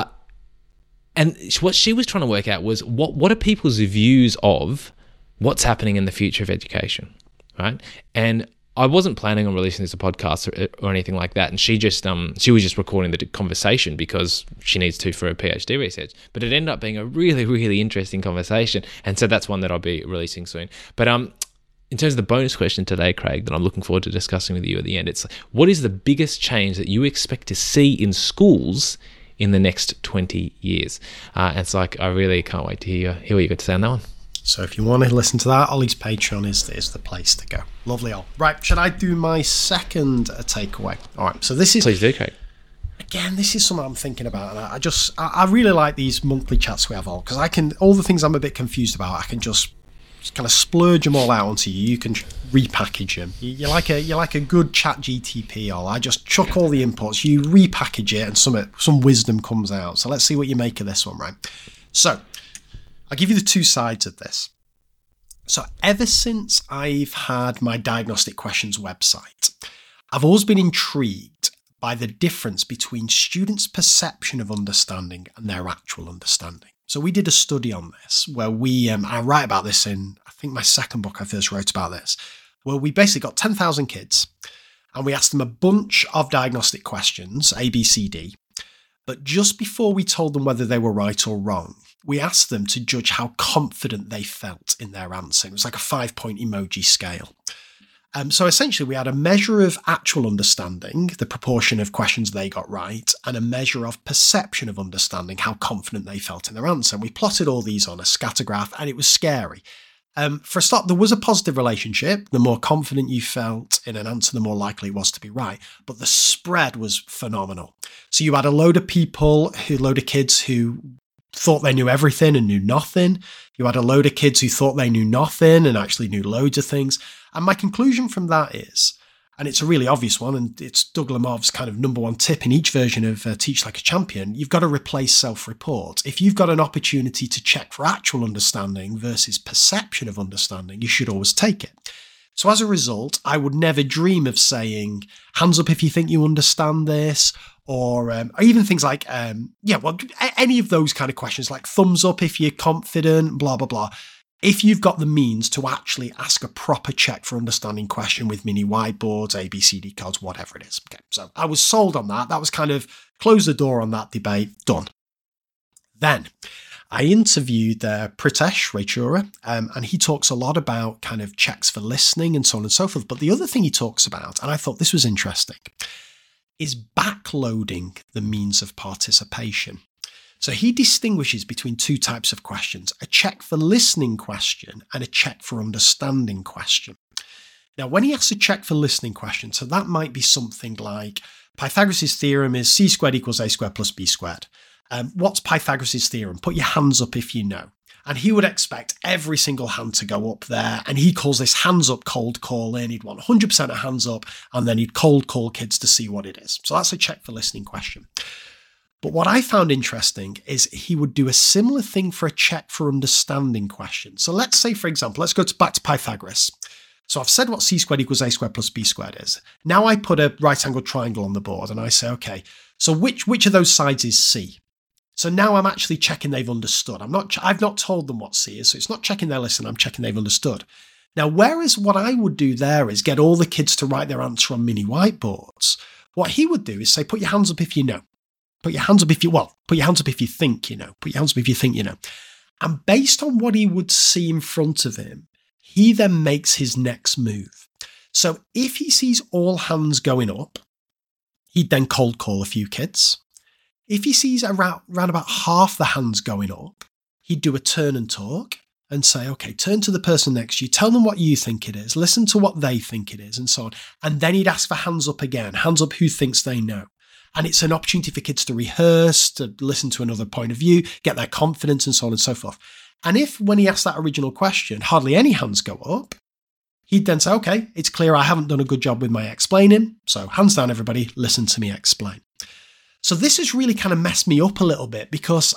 and what she was trying to work out was what what are people's views of what's happening in the future of education, right? And I wasn't planning on releasing this as a podcast or, or anything like that, and she just um she was just recording the conversation because she needs to for her PhD research. But it ended up being a really really interesting conversation, and so that's one that I'll be releasing soon. But um, in terms of the bonus question today, Craig, that I'm looking forward to discussing with you at the end, it's what is the biggest change that you expect to see in schools in the next twenty years? Uh, and it's like I really can't wait to hear hear what you got to say on that one. So if you want to listen to that, Ollie's Patreon is, is the place to go. Lovely all. Right, should I do my second uh, takeaway? All right, so this is... Please do, Craig. Again, this is something I'm thinking about, and I just, I, I really like these monthly chats we have all, because I can, all the things I'm a bit confused about, I can just, just kind of splurge them all out onto you. You can repackage them. You, you're like a, you're like a good chat G T P all. I just chuck all the inputs, you repackage it, and some, some wisdom comes out. So let's see what you make of this one, right? So, I'll give you the two sides of this. So ever since I've had my Diagnostic Questions website, I've always been intrigued by the difference between students' perception of understanding and their actual understanding. So we did a study on this where we, um, I write about this in, I think my second book I first wrote about this, where we basically got ten thousand kids and we asked them a bunch of diagnostic questions, A, B, C, D, but just before we told them whether they were right or wrong, we asked them to judge how confident they felt in their answer. It was like a five-point emoji scale. Um, so essentially, we had a measure of actual understanding, the proportion of questions they got right, and a measure of perception of understanding, how confident they felt in their answer. And we plotted all these on a scatter graph, and it was scary. Um, for a start, there was a positive relationship. The more confident you felt in an answer, the more likely it was to be right. But the spread was phenomenal. So you had a load of people, who, a load of kids who thought they knew everything and knew nothing. You had a load of kids who thought they knew nothing and actually knew loads of things. And my conclusion from that is, and it's a really obvious one, and it's Doug Lemov's kind of number one tip in each version of uh, Teach Like a Champion, you've got to replace self-report. If you've got an opportunity to check for actual understanding versus perception of understanding, you should always take it. So as a result, I would never dream of saying, hands up if you think you understand this, or, um, or even things like, um, yeah, well, any of those kind of questions, like thumbs up if you're confident, blah, blah, blah. If you've got the means to actually ask a proper check for understanding question with mini whiteboards, A B C D cards, whatever it is. Okay, so I was sold on that. That was kind of close the door on that debate, done. Then I interviewed uh, Pritesh Raichura, um, and he talks a lot about kind of checks for listening and so on and so forth. But the other thing he talks about, and I thought this was interesting, is backloading the means of participation. So he distinguishes between two types of questions, a check for listening question and a check for understanding question. Now, when he asks a check for listening question, so that might be something like Pythagoras' theorem is c squared equals a squared plus b squared. Um, what's Pythagoras' theorem? Put your hands up if you know. And he would expect every single hand to go up there. And he calls this hands up cold calling. He'd want one hundred percent of hands up, and then he'd cold call kids to see what it is. So that's a check for listening question. But what I found interesting is he would do a similar thing for a check for understanding question. So let's say, for example, let's go to, back to Pythagoras. So I've said what c squared equals a squared plus b squared is. Now I put a right angled triangle on the board and I say, okay, so which, which of those sides is C? So now I'm actually checking they've understood. I'm not, I've not told them what C is, so it's not checking their listen, I'm checking they've understood. Now, whereas what I would do there is get all the kids to write their answer on mini whiteboards, what he would do is say, put your hands up if you know. Put your hands up if you, well, put your hands up if you think you know. Put your hands up if you think you know. And based on what he would see in front of him, he then makes his next move. So if he sees all hands going up, he'd then cold call a few kids. If he sees around, around about half the hands going up, he'd do a turn and talk and say, okay, turn to the person next to you, tell them what you think it is, listen to what they think it is, and so on. And then he'd ask for hands up again, hands up who thinks they know. And it's an opportunity for kids to rehearse, to listen to another point of view, get their confidence, and so on and so forth. And if, when he asked that original question, hardly any hands go up, he'd then say, okay, it's clear I haven't done a good job with my explaining, so hands down everybody, listen to me explain. So this has really kind of messed me up a little bit because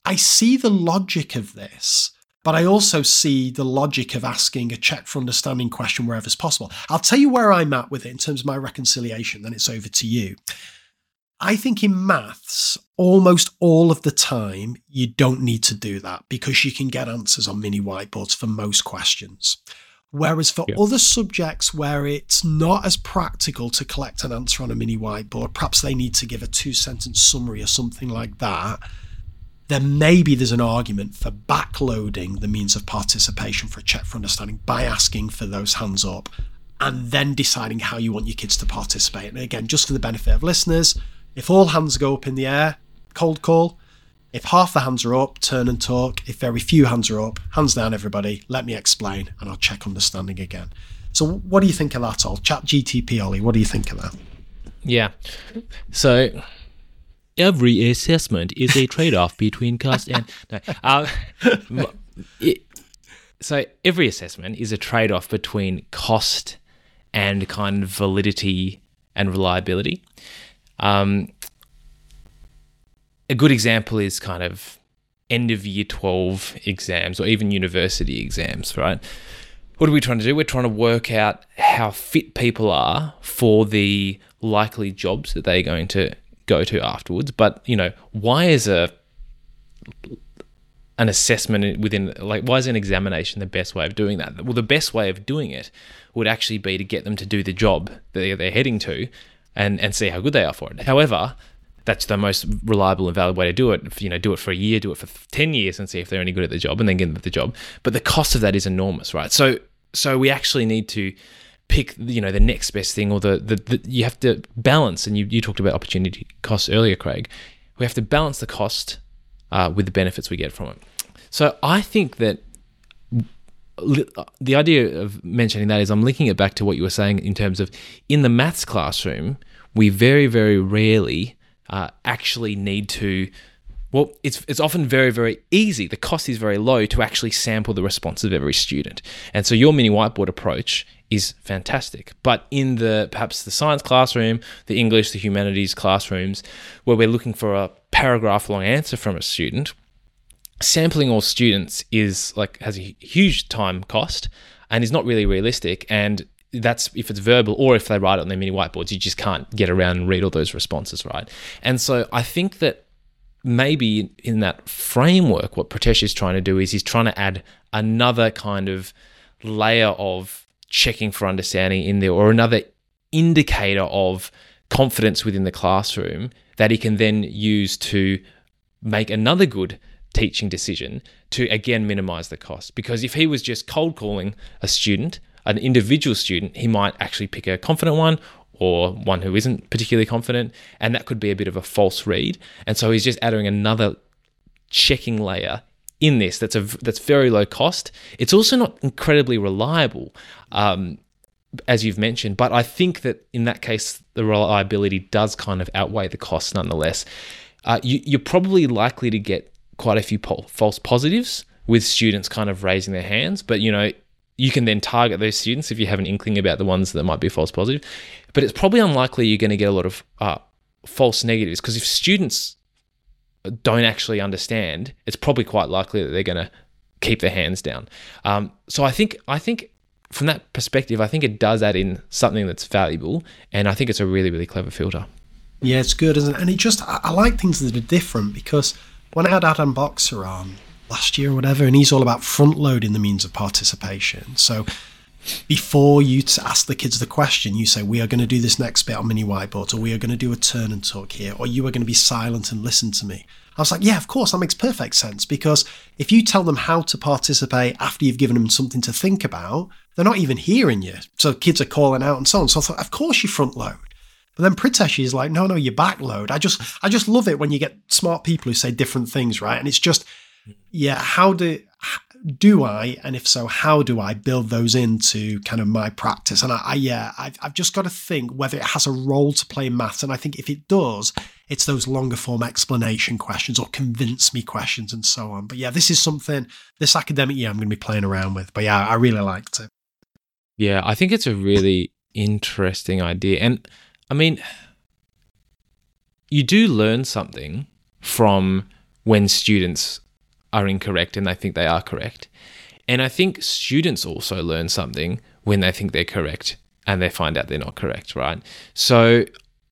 I see the logic of this, but I also see the logic of asking a check for understanding question wherever it's possible. I'll tell you where I'm at with it in terms of my reconciliation, then it's over to you. I think in maths, almost all of the time, you don't need to do that because you can get answers on mini whiteboards for most questions. Whereas for yeah. other subjects where it's not as practical to collect an answer on a mini whiteboard, perhaps they need to give a two-sentence summary or something like that, then maybe there's an argument for backloading the means of participation for a check for understanding by asking for those hands up and then deciding how you want your kids to participate. And again, just for the benefit of listeners, if all hands go up in the air, cold call. If half the hands are up, turn and talk. If very few hands are up, hands down everybody, let me explain and I'll check understanding again. So what do you think of that, Ol? Chat G T P, Ollie, what do you think of that? Yeah. So every assessment is a trade-off between cost and... No, um, it, so every assessment is a trade-off between cost and kind of validity and reliability. Um, a good example is kind of end of year twelve exams or even university exams, right? What are we trying to do? We're trying to work out how fit people are for the likely jobs that they're going to go to afterwards. But, you know, why is a an assessment within, like, why is an examination the best way of doing that? Well, the best way of doing it would actually be to get them to do the job that they're heading to and, and see how good they are for it. However, that's the most reliable and valid way to do it. You know, do it for a year, do it for ten years and see if they're any good at the job and then get them the job. But the cost of that is enormous, right? So so we actually need to pick, you know, the next best thing or the, the, the you have to balance, and you, you talked about opportunity costs earlier, Craig. We have to balance the cost uh, with the benefits we get from it. So I think that the idea of mentioning that is I'm linking it back to what you were saying in terms of in the maths classroom, we very, very rarely uh, actually need to, well, it's it's often very, very easy. The cost is very low to actually sample the response of every student. And so your mini whiteboard approach is fantastic. But in the perhaps the science classroom, the English, the humanities classrooms, where we're looking for a paragraph long answer from a student, sampling all students is like has a huge time cost and is not really realistic. And that's if it's verbal or if they write it on their mini whiteboards, you just can't get around and read all those responses, right? And so I think that maybe in that framework, what Pritesh is trying to do is he's trying to add another kind of layer of checking for understanding in there, or another indicator of confidence within the classroom that he can then use to make another good teaching decision to, again, minimize the cost. Because if he was just cold calling a student, an individual student, he might actually pick a confident one or one who isn't particularly confident, and that could be a bit of a false read. And so he's just adding another checking layer in this that's a that's very low cost. It's also not incredibly reliable, um, as you've mentioned, but I think that in that case, the reliability does kind of outweigh the cost nonetheless. Uh, you, you're probably likely to get quite a few po- false positives with students kind of raising their hands, but you know, you can then target those students if you have an inkling about the ones that might be false positive. But it's probably unlikely you're going to get a lot of uh, false negatives, because if students don't actually understand, it's probably quite likely that they're going to keep their hands down. Um, so I think I think from that perspective, I think it does add in something that's valuable, and I think it's a really, really clever filter. Yeah, it's good, isn't it? And it just, I, I like things that are different, because when I had Adam Boxer on last year or whatever, and he's all about front loading the means of participation. So before you ask the kids the question, you say, we are going to do this next bit on mini whiteboards, or we are going to do a turn and talk here, or you are going to be silent and listen to me. I was like, yeah, of course, that makes perfect sense, because if you tell them how to participate after you've given them something to think about, they're not even hearing you. So kids are calling out and so on. So I thought, of course you front load. But then Pritesh is like, no, no, you backload. I just, I just love it when you get smart people who say different things, right? And it's just, yeah, how do do I, and if so, how do I build those into kind of my practice? And I, I yeah, I've, I've just got to think whether it has a role to play in maths. And I think if it does, it's those longer form explanation questions or convince me questions and so on. But yeah, this is something this academic year I'm going to be playing around with. But yeah, I really liked it. Yeah, I think it's a really interesting idea. And I mean, you do learn something from when students are incorrect and they think they are correct. And I think students also learn something when they think they're correct and they find out they're not correct, right? So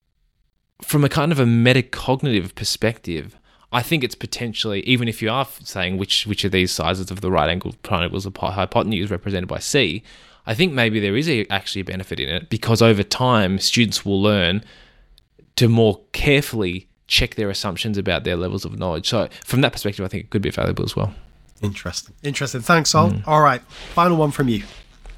from a kind of a metacognitive perspective, I think it's potentially, even if you are saying which which of these sizes of the right angle triangles of hypotenuse represented by C, I think maybe there is a, actually a benefit in it, because over time, students will learn to more carefully check their assumptions about their levels of knowledge. So from that perspective, I think it could be valuable as well. Interesting. Interesting. Thanks, Sol. Mm. All right. Final one from you.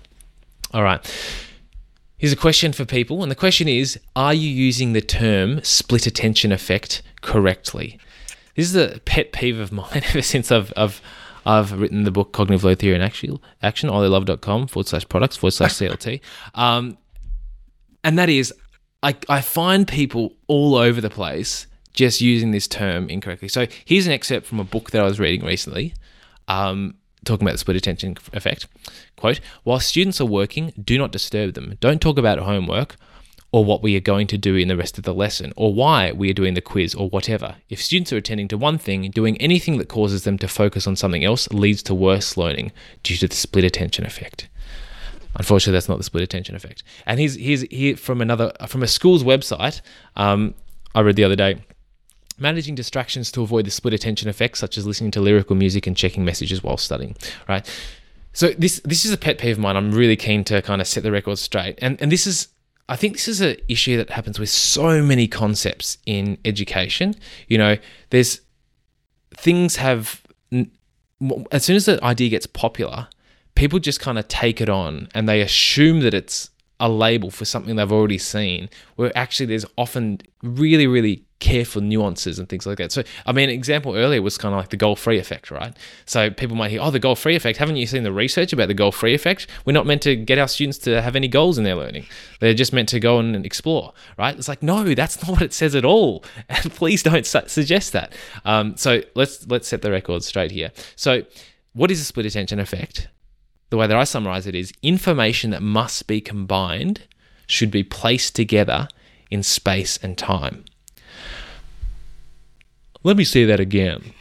All right. Here's a question for people. And the question is, are you using the term split attention effect correctly? This is a pet peeve of mine ever since I've I've I've written the book Cognitive Load Theory in Action, action ollylove.com forward slash products forward slash CLT. Um, and that is, I, I find people all over the place just using this term incorrectly. So here's an excerpt from a book that I was reading recently, um, talking about the split attention effect. Quote, while students are working, do not disturb them. Don't talk about homework or what we are going to do in the rest of the lesson, or why we are doing the quiz, or whatever. If students are attending to one thing, doing anything that causes them to focus on something else leads to worse learning due to the split attention effect. Unfortunately, that's not the split attention effect. And here's, here's here from another from a school's website. Um, I read the other day, managing distractions to avoid the split attention effect, such as listening to lyrical music and checking messages while studying. Right. So this this is a pet peeve of mine. I'm really keen to kind of set the record straight. And and this is. I think this is an issue that happens with so many concepts in education. You know, there's things have, as soon as the idea gets popular, people just kind of take it on and they assume that it's a label for something they've already seen, where actually there's often really, really careful nuances and things like that. So, I mean, an example earlier was kind of like the goal-free effect, right? So people might hear, oh, the goal-free effect. Haven't you seen the research about the goal-free effect? We're not meant to get our students to have any goals in their learning. They're just meant to go and explore, right? It's like, no, that's not what it says at all. And please don't su- suggest that. Um, so let's let's set the record straight here. So what is a split attention effect? The way that I summarize it is information that must be combined should be placed together in space and time. Let me say that again.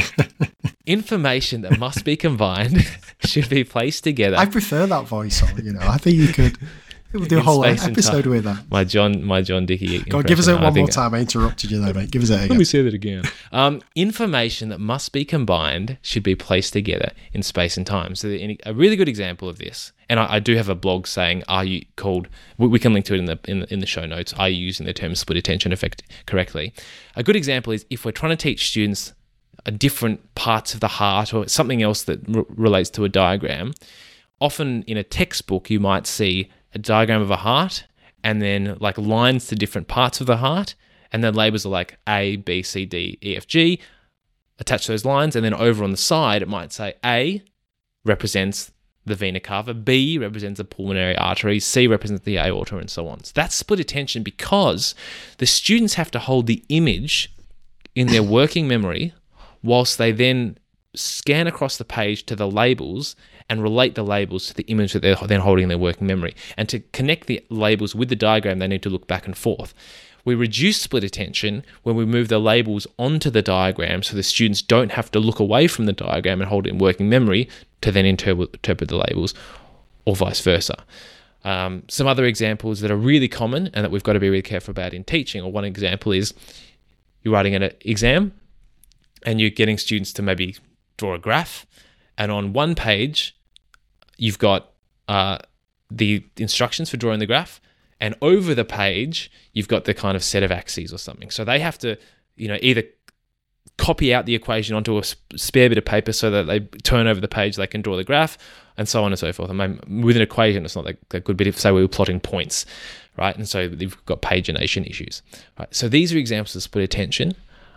Information that must be combined should be placed together. I prefer that voice, you know. I think you could we'll do a whole episode with that. My John, my John Dickey. Go on, give us it one more time. I interrupted you there, mate. Give us it again. Let me say that again. Um, information that must be combined should be placed together in space and time. So a really good example of this, and I, I do have a blog saying, "Are you called?" We, we can link to it in the, in the in the show notes. Are you using the term split attention effect correctly? A good example is if we're trying to teach students a different parts of the heart or something else that r- relates to a diagram. Often in a textbook, you might see a diagram of a heart and then like lines to different parts of the heart, and then labels are like A, B, C, D, E, F, G. Attach those lines, and then over on the side, it might say A represents the vena cava, B represents the pulmonary artery, C represents the aorta, and so on. So that's split attention because the students have to hold the image in their working memory whilst they then scan across the page to the labels and relate the labels to the image that they're then holding in their working memory. And to connect the labels with the diagram, they need to look back and forth. We reduce split attention when we move the labels onto the diagram so the students don't have to look away from the diagram and hold it in working memory to then interpret, interpret the labels, or vice versa. Um, some other examples that are really common and that we've got to be really careful about in teaching, or one example is you're writing an exam and you're getting students to maybe draw a graph, and on one page you've got uh, the instructions for drawing the graph, and over the page you've got the kind of set of axes or something. So they have to, you know, either copy out the equation onto a spare bit of paper so that they turn over the page, they can draw the graph, and so on and so forth. I mean, with an equation, it's not like a good bit if, say, we were plotting points, right? And so you've got pagination issues, right? So these are examples of split attention.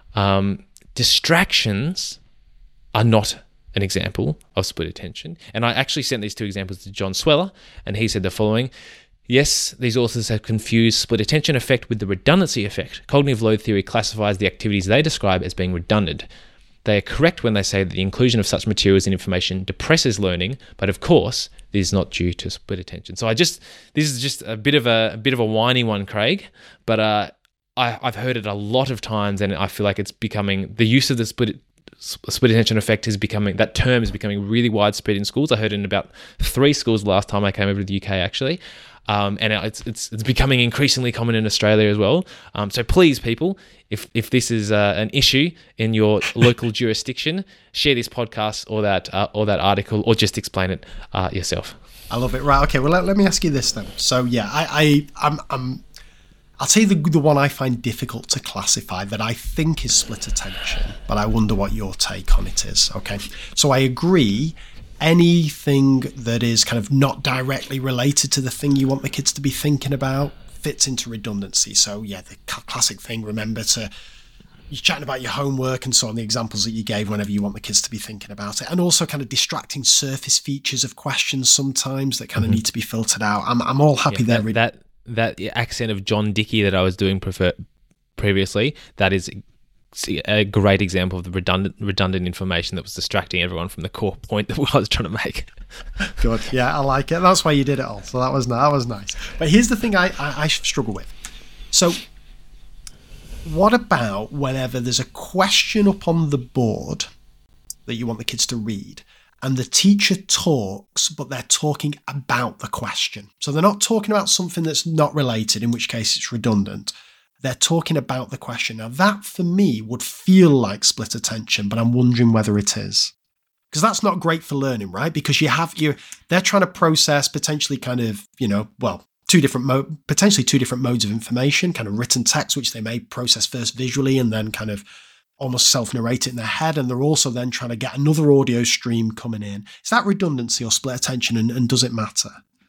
Um, distractions are not an example of split attention. And I actually sent these two examples to John Sweller, and he said the following: yes, these authors have confused split attention effect with the redundancy effect. Cognitive load theory classifies the activities they describe as being redundant. They are correct when they say that the inclusion of such materials and information depresses learning, but of course, this is not due to split attention. So I just, this is just a bit of a, a bit of a whiny one, Craig, but uh, I, I've heard it a lot of times, and I feel like it's becoming, the use of the split split attention effect is becoming, that term is becoming really widespread in schools. I heard in about three schools last time I came over to the U K, actually. Um, and it's, it's it's becoming increasingly common in Australia as well. Um, so please, people, if if this is uh, an issue in your local jurisdiction, share this podcast or that uh, or that article, or just explain it uh, yourself. I love it. Right. Okay. Well, let, let me ask you this then. So yeah, I, I I'm I'm I'll tell you the the one I find difficult to classify that I think is split attention, but I wonder what your take on it is. Okay. So I agree. Anything that is kind of not directly related to the thing you want the kids to be thinking about fits into redundancy. So yeah, the classic thing, remember to, you're chatting about your homework and so on, the examples that you gave whenever you want the kids to be thinking about it. And also kind of distracting surface features of questions sometimes that kind of mm-hmm. need to be filtered out. I'm I'm all happy yeah, there. That, that that accent of John Dickey that I was doing prefer- previously, that is a great example of the redundant redundant information that was distracting everyone from the core point that I was trying to make. Good. Yeah, I like it. That's why you did it all. So that was that was nice. But here's the thing I, I, I struggle with. So what about whenever there's a question up on the board that you want the kids to read and the teacher talks, but they're talking about the question. So they're not talking about something that's not related, in which case it's redundant. They're talking about the question. Now, that for me would feel like split attention, but I'm wondering whether it is. Because that's not great for learning, right? Because you have you, they're trying to process potentially kind of, you know, well, two different mo- potentially two different modes of information, kind of written text, which they may process first visually and then kind of almost self-narrate it in their head. And they're also then trying to get another audio stream coming in. Is that redundancy or split attention, and, and does it matter?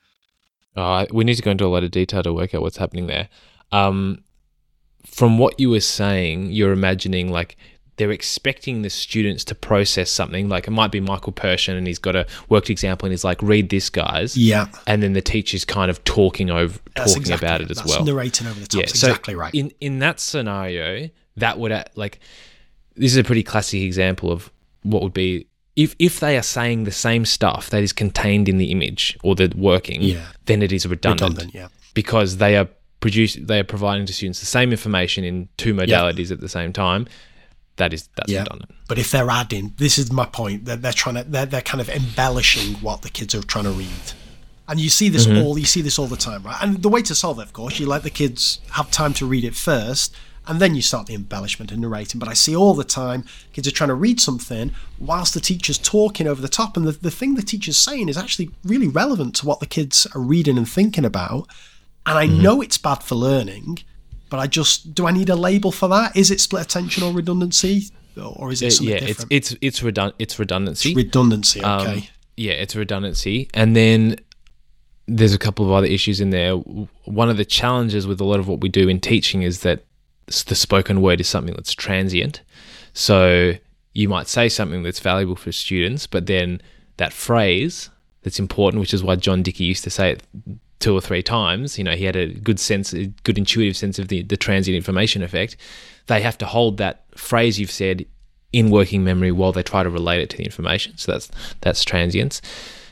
Uh, we need to go into a lot of detail to work out what's happening there. Um, From what you were saying, you're imagining like they're expecting the students to process something. Like it might be Michael Persson and he's got a worked example and he's like, read this, guys. Yeah. And then the teacher's kind of talking over, That's talking exactly about it. it as That's well. narrating over the top. Yeah, That's so exactly right. In, in that scenario, that would uh, like, this is a pretty classic example of what would be, if if they are saying the same stuff that is contained in the image or the working, yeah. then it is redundant. Redundant, yeah. Because they are produce they are providing to students the same information in two modalities yep. at the same time. That is that's yep. redundant. But if they're adding, this is my point, that they're, they're trying to they're they're kind of embellishing what the kids are trying to read. And you see this mm-hmm. all you see this all the time, right? And the way to solve it, of course, you let the kids have time to read it first, and then you start the embellishment and narrating. But I see all the time kids are trying to read something whilst the teacher's talking over the top, and the, the thing the teacher's saying is actually really relevant to what the kids are reading and thinking about. And I mm-hmm. know it's bad for learning, but I just, do I need a label for that? Is it split attention or redundancy? Or is it something yeah, different? Yeah, it's, it's, it's, redund- it's redundancy. It's redundancy, okay. Um, yeah, it's redundancy. And then there's a couple of other issues in there. One of the challenges with a lot of what we do in teaching is that the spoken word is something that's transient. So you might say something that's valuable for students, but then that phrase that's important, which is why John Dickey used to say it two or three times, you know, he had a good sense, a good intuitive sense of the, the transient information effect. They have to hold that phrase you've said in working memory while they try to relate it to the information. So that's that's transience.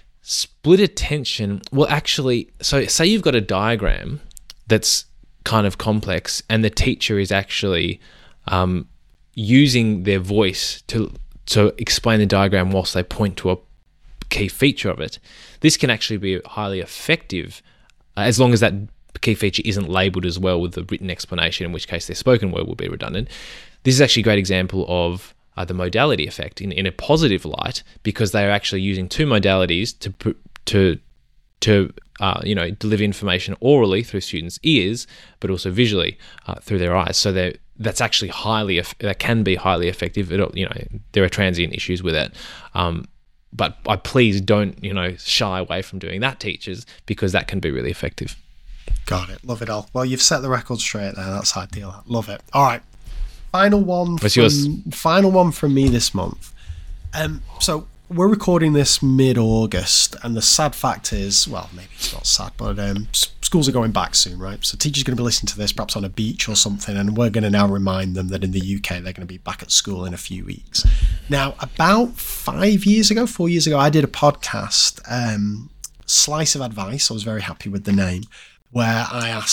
Split attention, well, actually, so say you've got a diagram that's kind of complex and the teacher is actually um, using their voice to to explain the diagram whilst they point to a key feature of it. This can actually be highly effective uh, as long as that key feature isn't labelled as well with the written explanation, in which case their spoken word will be redundant. This is actually a great example of uh, the modality effect in, in a positive light, because they are actually using two modalities to to to uh, you know deliver information orally through students' ears, but also visually uh, through their eyes. So they that's actually highly that can be highly effective. It, you know there are transient issues with it. Um, But I please don't, you know, shy away from doing that, teachers, because that can be really effective. Got it. Love it all. Well, you've set the record straight there. That's ideal. Love it. All right. Final one. What's from, yours? Final one from me this month. Um, so we're recording this mid-August, and the sad fact is, well, maybe it's not sad, but um, schools are going back soon, right? So teachers are going to be listening to this perhaps on a beach or something, and we're going to now remind them that in the U K they're going to be back at school in a few weeks. Now, about five years ago, four years ago, I did a podcast, um, Slice of Advice. I was very happy with the name, where I asked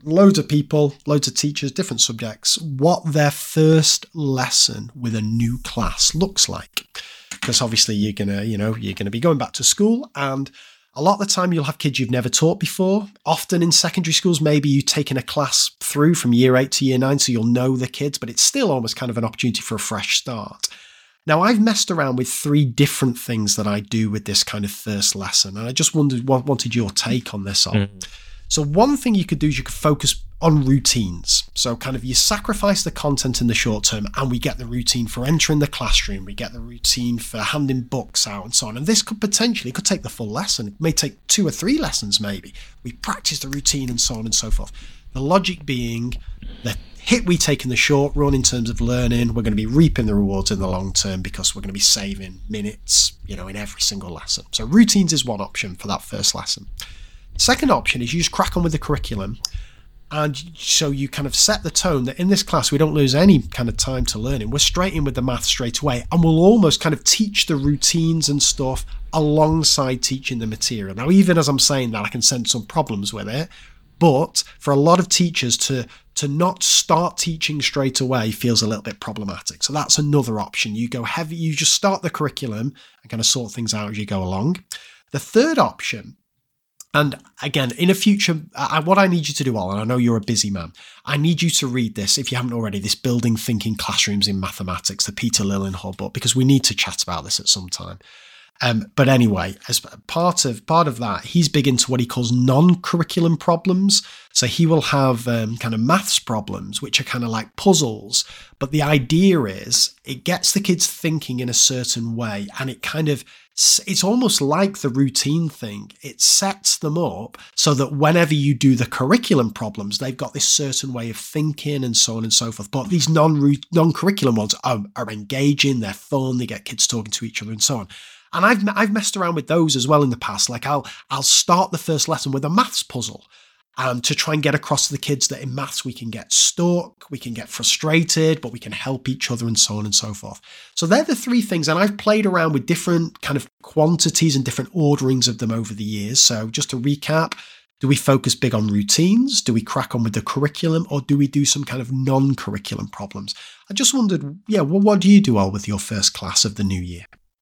loads of people, loads of teachers, different subjects, what their first lesson with a new class looks like. Because obviously you're gonna, you know, you're gonna be going back to school, and a lot of the time you'll have kids you've never taught before. Often in secondary schools, maybe you've taken a class through from year eight to year nine, so you'll know the kids, but it's still almost kind of an opportunity for a fresh start. Now, I've messed around with three different things that I do with this kind of first lesson, and I just wondered, wanted your take on this. On. Mm-hmm. So one thing you could do is you could focus on routines. So kind of you sacrifice the content in the short term, and we get the routine for entering the classroom. We get the routine for handing books out and so on. And this could potentially, could take the full lesson. It may take two or three lessons maybe. We practice the routine and so on and so forth. The logic being the hit we take in the short run in terms of learning, we're going to be reaping the rewards in the long term because we're going to be saving minutes, you know, in every single lesson. So routines is one option for that first lesson. Second option is you just crack on with the curriculum. And so you kind of set the tone that in this class, we don't lose any kind of time to learning. We're straight in with the math straight away. And we'll almost kind of teach the routines and stuff alongside teaching the material. Now, even as I'm saying that, I can sense some problems with it. But for a lot of teachers to, to not start teaching straight away feels a little bit problematic. So that's another option. You go heavy, you just start the curriculum and kind of sort things out as you go along. The third option, and again, in a future, I, what I need you to do, Alan, I know you're a busy man. I need you to read this, if you haven't already, this Building Thinking Classrooms in Mathematics, the Peter Lillenhall book, because we need to chat about this at some time. Um, but anyway, as part of part of that, he's big into what he calls non-curriculum problems. So he will have um, kind of maths problems, which are kind of like puzzles. But the idea is it gets the kids thinking in a certain way, and it kind of, it's almost like the routine thing. It sets them up so that whenever you do the curriculum problems, they've got this certain way of thinking and so on and so forth. But these non non-curriculum ones are, are engaging, they're fun, they get kids talking to each other and so on. And I've I've messed around with those as well in the past. Like I'll I'll start the first lesson with a maths puzzle um, to try and get across to the kids that in maths we can get stuck, we can get frustrated, but we can help each other and so on and so forth. So they're the three things. And I've played around with different kind of quantities and different orderings of them over the years. So just to recap, do we focus big on routines? Do we crack on with the curriculum? Or do we do some kind of non-curriculum problems? I just wondered, yeah, well, what do you do all with your first class of the new year?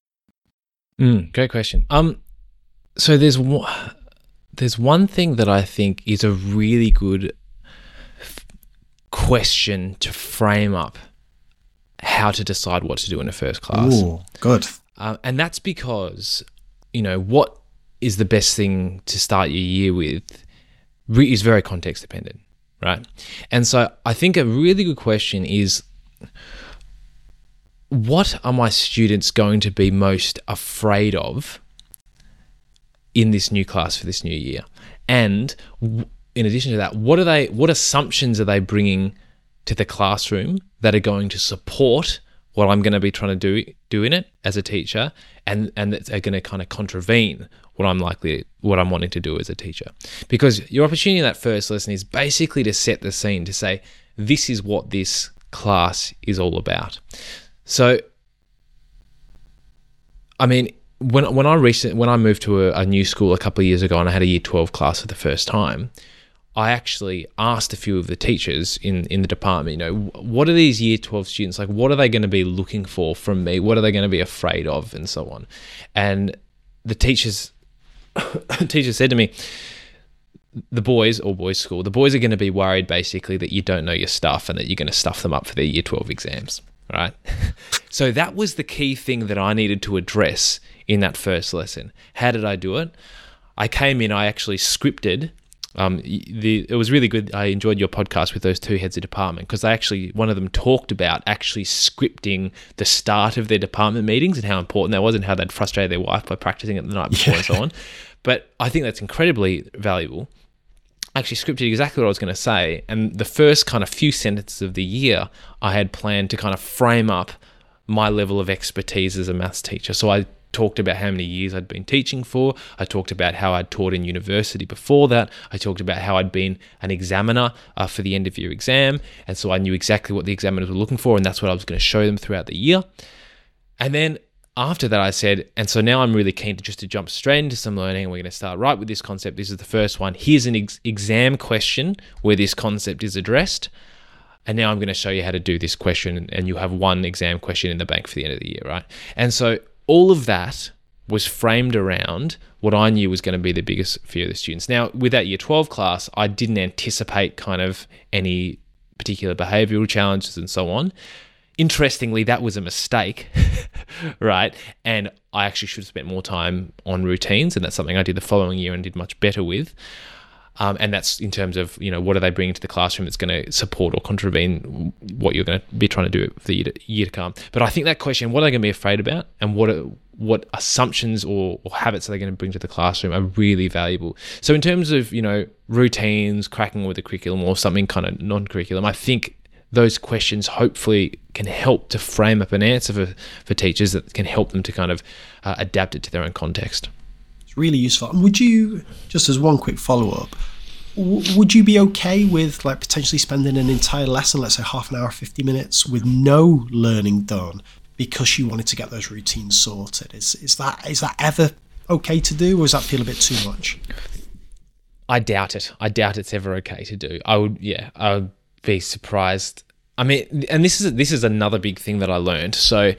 Mm, great question. Um, so there's one, there's one thing that I think is a really good f- question to frame up how to decide what to do in a first class. Ooh, good. Uh, and that's because, you know, what is the best thing to start your year with re- is very context dependent, right? And so I think a really good question is, what are my students going to be most afraid of in this new class for this new year? And w- in addition to that, what are they? What assumptions are they bringing to the classroom that are going to support what I'm going to be trying to do do in it as a teacher, and and that are going to kind of contravene what I'm likely what I'm wanting to do as a teacher? Because your opportunity in that first lesson is basically to set the scene, to say this is what this class is all about. So, I mean, when when I recent when I moved to a, a new school a couple of years ago and I had a year twelve class for the first time, I actually asked a few of the teachers in, in the department, you know, what are these year twelve students like? What are they going to be looking for from me? What are they going to be afraid of, and so on? And the teachers teachers said to me, the boys, or boys school, the boys are going to be worried basically that you don't know your stuff and that you're going to stuff them up for their year twelve exams. Right? So that was the key thing that I needed to address in that first lesson. How did I do it? I came in, I actually scripted. Um, the it was really good. I enjoyed your podcast with those two heads of department, because they actually, one of them talked about actually scripting the start of their department meetings and how important that was, and how they'd frustrated their wife by practicing it the night before, yeah, and so on. But I think that's incredibly valuable. I actually scripted exactly what I was going to say, and the first kind of few sentences of the year, I had planned to kind of frame up my level of expertise as a maths teacher. So I talked about how many years I'd been teaching for. I talked about how I'd taught in university before that. I talked about how I'd been an examiner uh, for the end of year exam, and so I knew exactly what the examiners were looking for, and that's what I was going to show them throughout the year. And then after that, I said, and so now I'm really keen to just to jump straight into some learning, and we're going to start right with this concept. This is the first one. Here's an ex- exam question where this concept is addressed. And now I'm going to show you how to do this question, and you'll have one exam question in the bank for the end of the year, right? And so all of that was framed around what I knew was going to be the biggest fear of the students. Now, with that year twelve class, I didn't anticipate kind of any particular behavioral challenges and so on. Interestingly, that was a mistake, right? And I actually should have spent more time on routines, and that's something I did the following year and did much better with. Um, and that's in terms of, you know, what are they bringing to the classroom that's going to support or contravene what you're going to be trying to do for the year to, year to come. But I think that question, what are they going to be afraid about, and what are, what assumptions or, or habits are they going to bring to the classroom, are really valuable. So in terms of, you know, routines, cracking with the curriculum or something kind of non-curriculum, I think those questions hopefully can help to frame up an answer for, for teachers that can help them to kind of uh, adapt it to their own context. Really useful. And would you, just as one quick follow-up, w- would you be okay with like potentially spending an entire lesson, let's say half an hour, fifty minutes, with no learning done because you wanted to get those routines sorted? Is is that is that ever okay to do, or does that feel a bit too much? I doubt it. I doubt it's ever okay to do. I would, yeah, I would be surprised. I mean, and this is this is another big thing that I learned. So,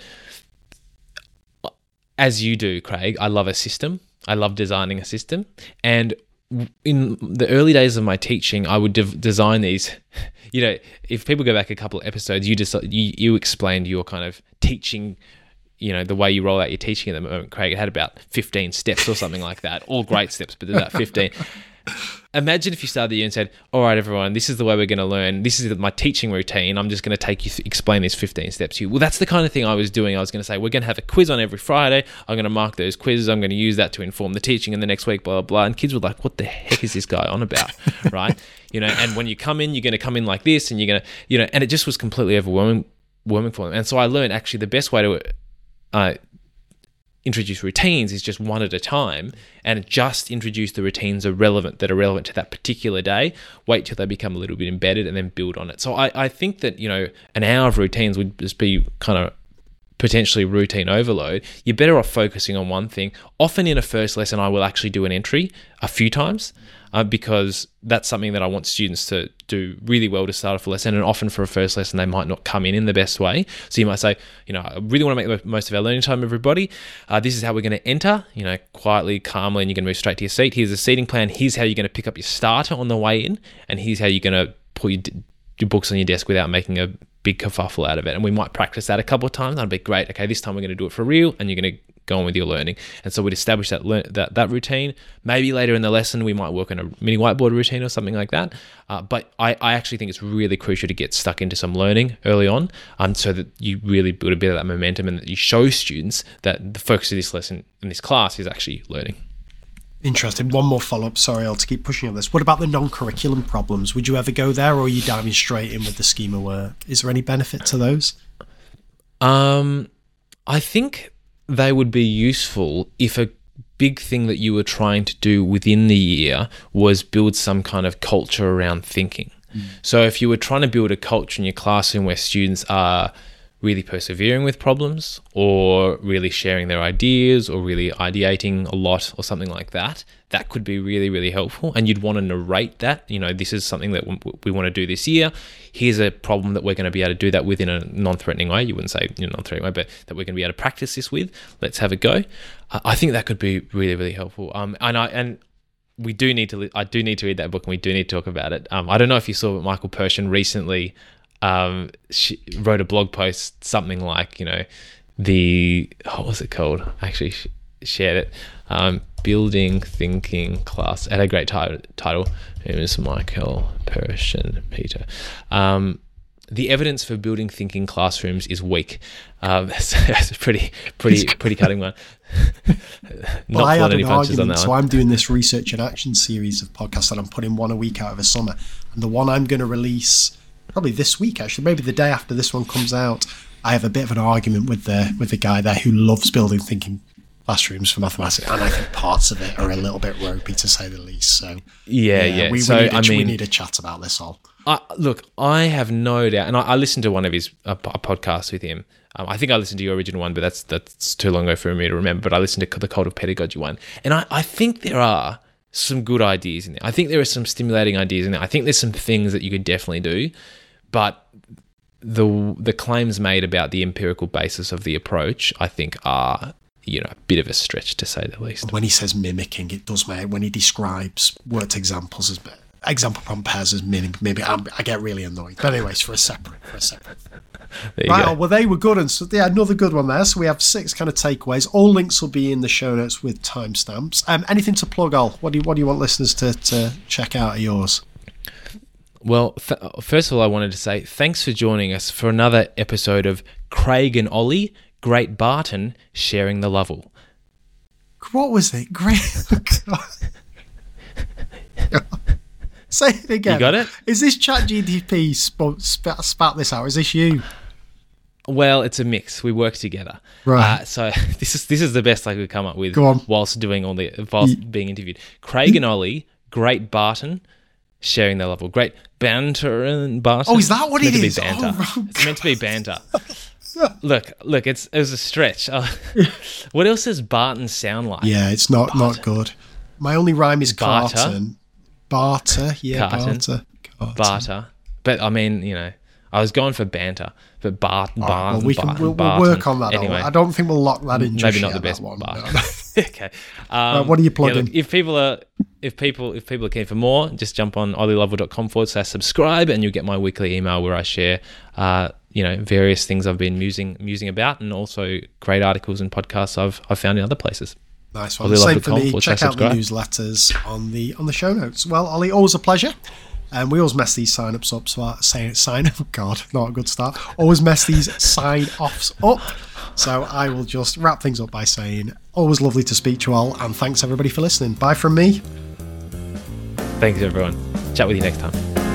as you do, Craig, I love a system. I love designing a system, and in the early days of my teaching, I would de- design these. You know, if people go back a couple of episodes, you just you, you explained your kind of teaching. You know, the way you roll out your teaching at the moment, Craig. It had about fifteen steps or something like that. All great steps, but there's about fifteen. Imagine if you started the year and said, all right, everyone, this is the way we're going to learn. This is my teaching routine. I'm just going to take you, th- explain these fifteen steps to you. Well, that's the kind of thing I was doing. I was going to say, we're going to have a quiz on every Friday. I'm going to mark those quizzes. I'm going to use that to inform the teaching in the next week, blah, blah, blah. And kids were like, what the heck is this guy on about? Right? You know, and when you come in, you're going to come in like this, and you're going to, you know, and it just was completely overwhelming, overwhelming for them. And so I learned actually the best way to uh, introduce routines is just one at a time, and just introduce the routines are relevant that are relevant to that particular day. Wait till they become a little bit embedded, and then build on it. So I, I think that, you know, an hour of routines would just be kind of potentially routine overload. You're better off focusing on one thing. Often in a first lesson, I will actually do an entry a few times uh, because that's something that I want students to do really well to start off a lesson. And often for a first lesson, they might not come in in the best way. So you might say, you know, I really want to make the most of our learning time, everybody. Uh, this is how we're going to enter, you know, quietly, calmly, and you're going to move straight to your seat. Here's the seating plan. Here's how you're going to pick up your starter on the way in. And here's how you're going to put your, your books on your desk without making a big kerfuffle out of it. And we might practice that a couple of times. That'd be great. Okay, this time we're going to do it for real, and you're going to go on with your learning. And so we'd establish that lear- that that routine. Maybe later in the lesson we might work on a mini whiteboard routine or something like that. Uh, but I, I actually think it's really crucial to get stuck into some learning early on, um, so that you really build a bit of that momentum, and that you show students that the focus of this lesson in this class is actually learning. Interesting. One more follow-up. Sorry, I'll to keep pushing on this. What about the non-curriculum problems? Would you ever go there, or are you diving straight in with the schema work? Is there any benefit to those? Um, I think they would be useful if a big thing that you were trying to do within the year was build some kind of culture around thinking. Mm. So if you were trying to build a culture in your classroom where students are really persevering with problems, or really sharing their ideas, or really ideating a lot, or something like that, that could be really, really helpful. And you'd want to narrate that, you know, this is something that we want to do this year. Here's a problem that we're going to be able to do that with in a non-threatening way. You wouldn't say in a non-threatening way, but that we're going to be able to practice this with. Let's have a go. Uh, I think that could be really, really helpful. Um, and I and we do need to. I do need to read that book, and we do need to talk about it. Um, I don't know if you saw, but Michael Pershan recently um, she wrote a blog post, something like, you know, the what was it called? I actually sh- shared it. Um, Building Thinking Class. It had a great title. title. It was Michael Pershan, Peter. Um, the evidence for building thinking classrooms is weak. Um, so that's a pretty, pretty, pretty cutting one. Not well, I had any an punches argument, on that so one. I'm doing this research and action series of podcasts, and I'm putting one a week out of a summer. And the one I'm going to release probably this week, actually, maybe the day after this one comes out, I have a bit of an argument with the with the guy there who loves building thinking classrooms for mathematics, and I think parts of it are a little bit ropey, to say the least. So yeah, yeah. we, so we, need a, I mean, we need a chat about this all. I, look, I have no doubt, and I, I listened to one of his uh, podcasts with him. Um, I think I listened to your original one, but that's that's too long ago for me to remember. But I listened to the Cult of Pedagogy one, and I, I think there are some good ideas in there. I think there are some stimulating ideas in there. I think there's some things that you could definitely do, but the the claims made about the empirical basis of the approach, I think, are, you know, a bit of a stretch to say the least. When he says mimicking, it does make, when he describes worked examples as example from pairs as mimic, maybe I, I get really annoyed. But anyways, for a separate, for a separate. Right, oh, well, they were good, and so yeah, another good one there. So we have six kind of takeaways. All links will be in the show notes with timestamps. Um, anything to plug, Al? What do you what do you want listeners to, to check out of yours? Well, th- first of all, I wanted to say thanks for joining us for another episode of Craig and Ollie, Great Barton, Sharing the Lovell. What was it? Great. Say it again. You got it? Is this ChatGPT sp- sp- spat this out? Is this you? Well, it's a mix. We work together. Right. Uh, so this is this is the best I could come up with. Go on. Whilst doing all the whilst Y- being interviewed. Craig and Ollie, Great Barton, Sharing the Lovell. Great banter and Barton. Oh, is that what it's it meant is? To be banter. Oh, it's meant to be banter. Look, look, it's it was a stretch. Uh, what else does Barton sound like? Yeah, it's not Barton. not good. My only rhyme is Barter. Carton. Barter, yeah, Carton. barter. Carton. Barter. But I mean, you know, I was going for banter, but Barton, All right, Barton, well, we can, Barton, we'll, we'll Barton. work on that. Anyway, I don't think we'll lock that in. Just maybe not yet, the best that one. Barton. No. Okay. Um, Right, what are you yeah, plugging? look, if people are, if people, if people are keen for more, just jump on ollielovell.com forward slash subscribe, and you'll get my weekly email where I share, uh, you know, various things I've been musing musing about, and also great articles and podcasts I've I've found in other places. Nice one. Same for me. Check out the subscribe. newsletters on the on the show notes. Well, Ollie, always a pleasure. And um, we always mess these sign-ups up. So I say sign up. God, not a good start. Always mess these sign-offs up. So I will just wrap things up by saying, always lovely to speak to you all, and thanks everybody for listening. Bye from me. Thanks everyone. Chat with you next time.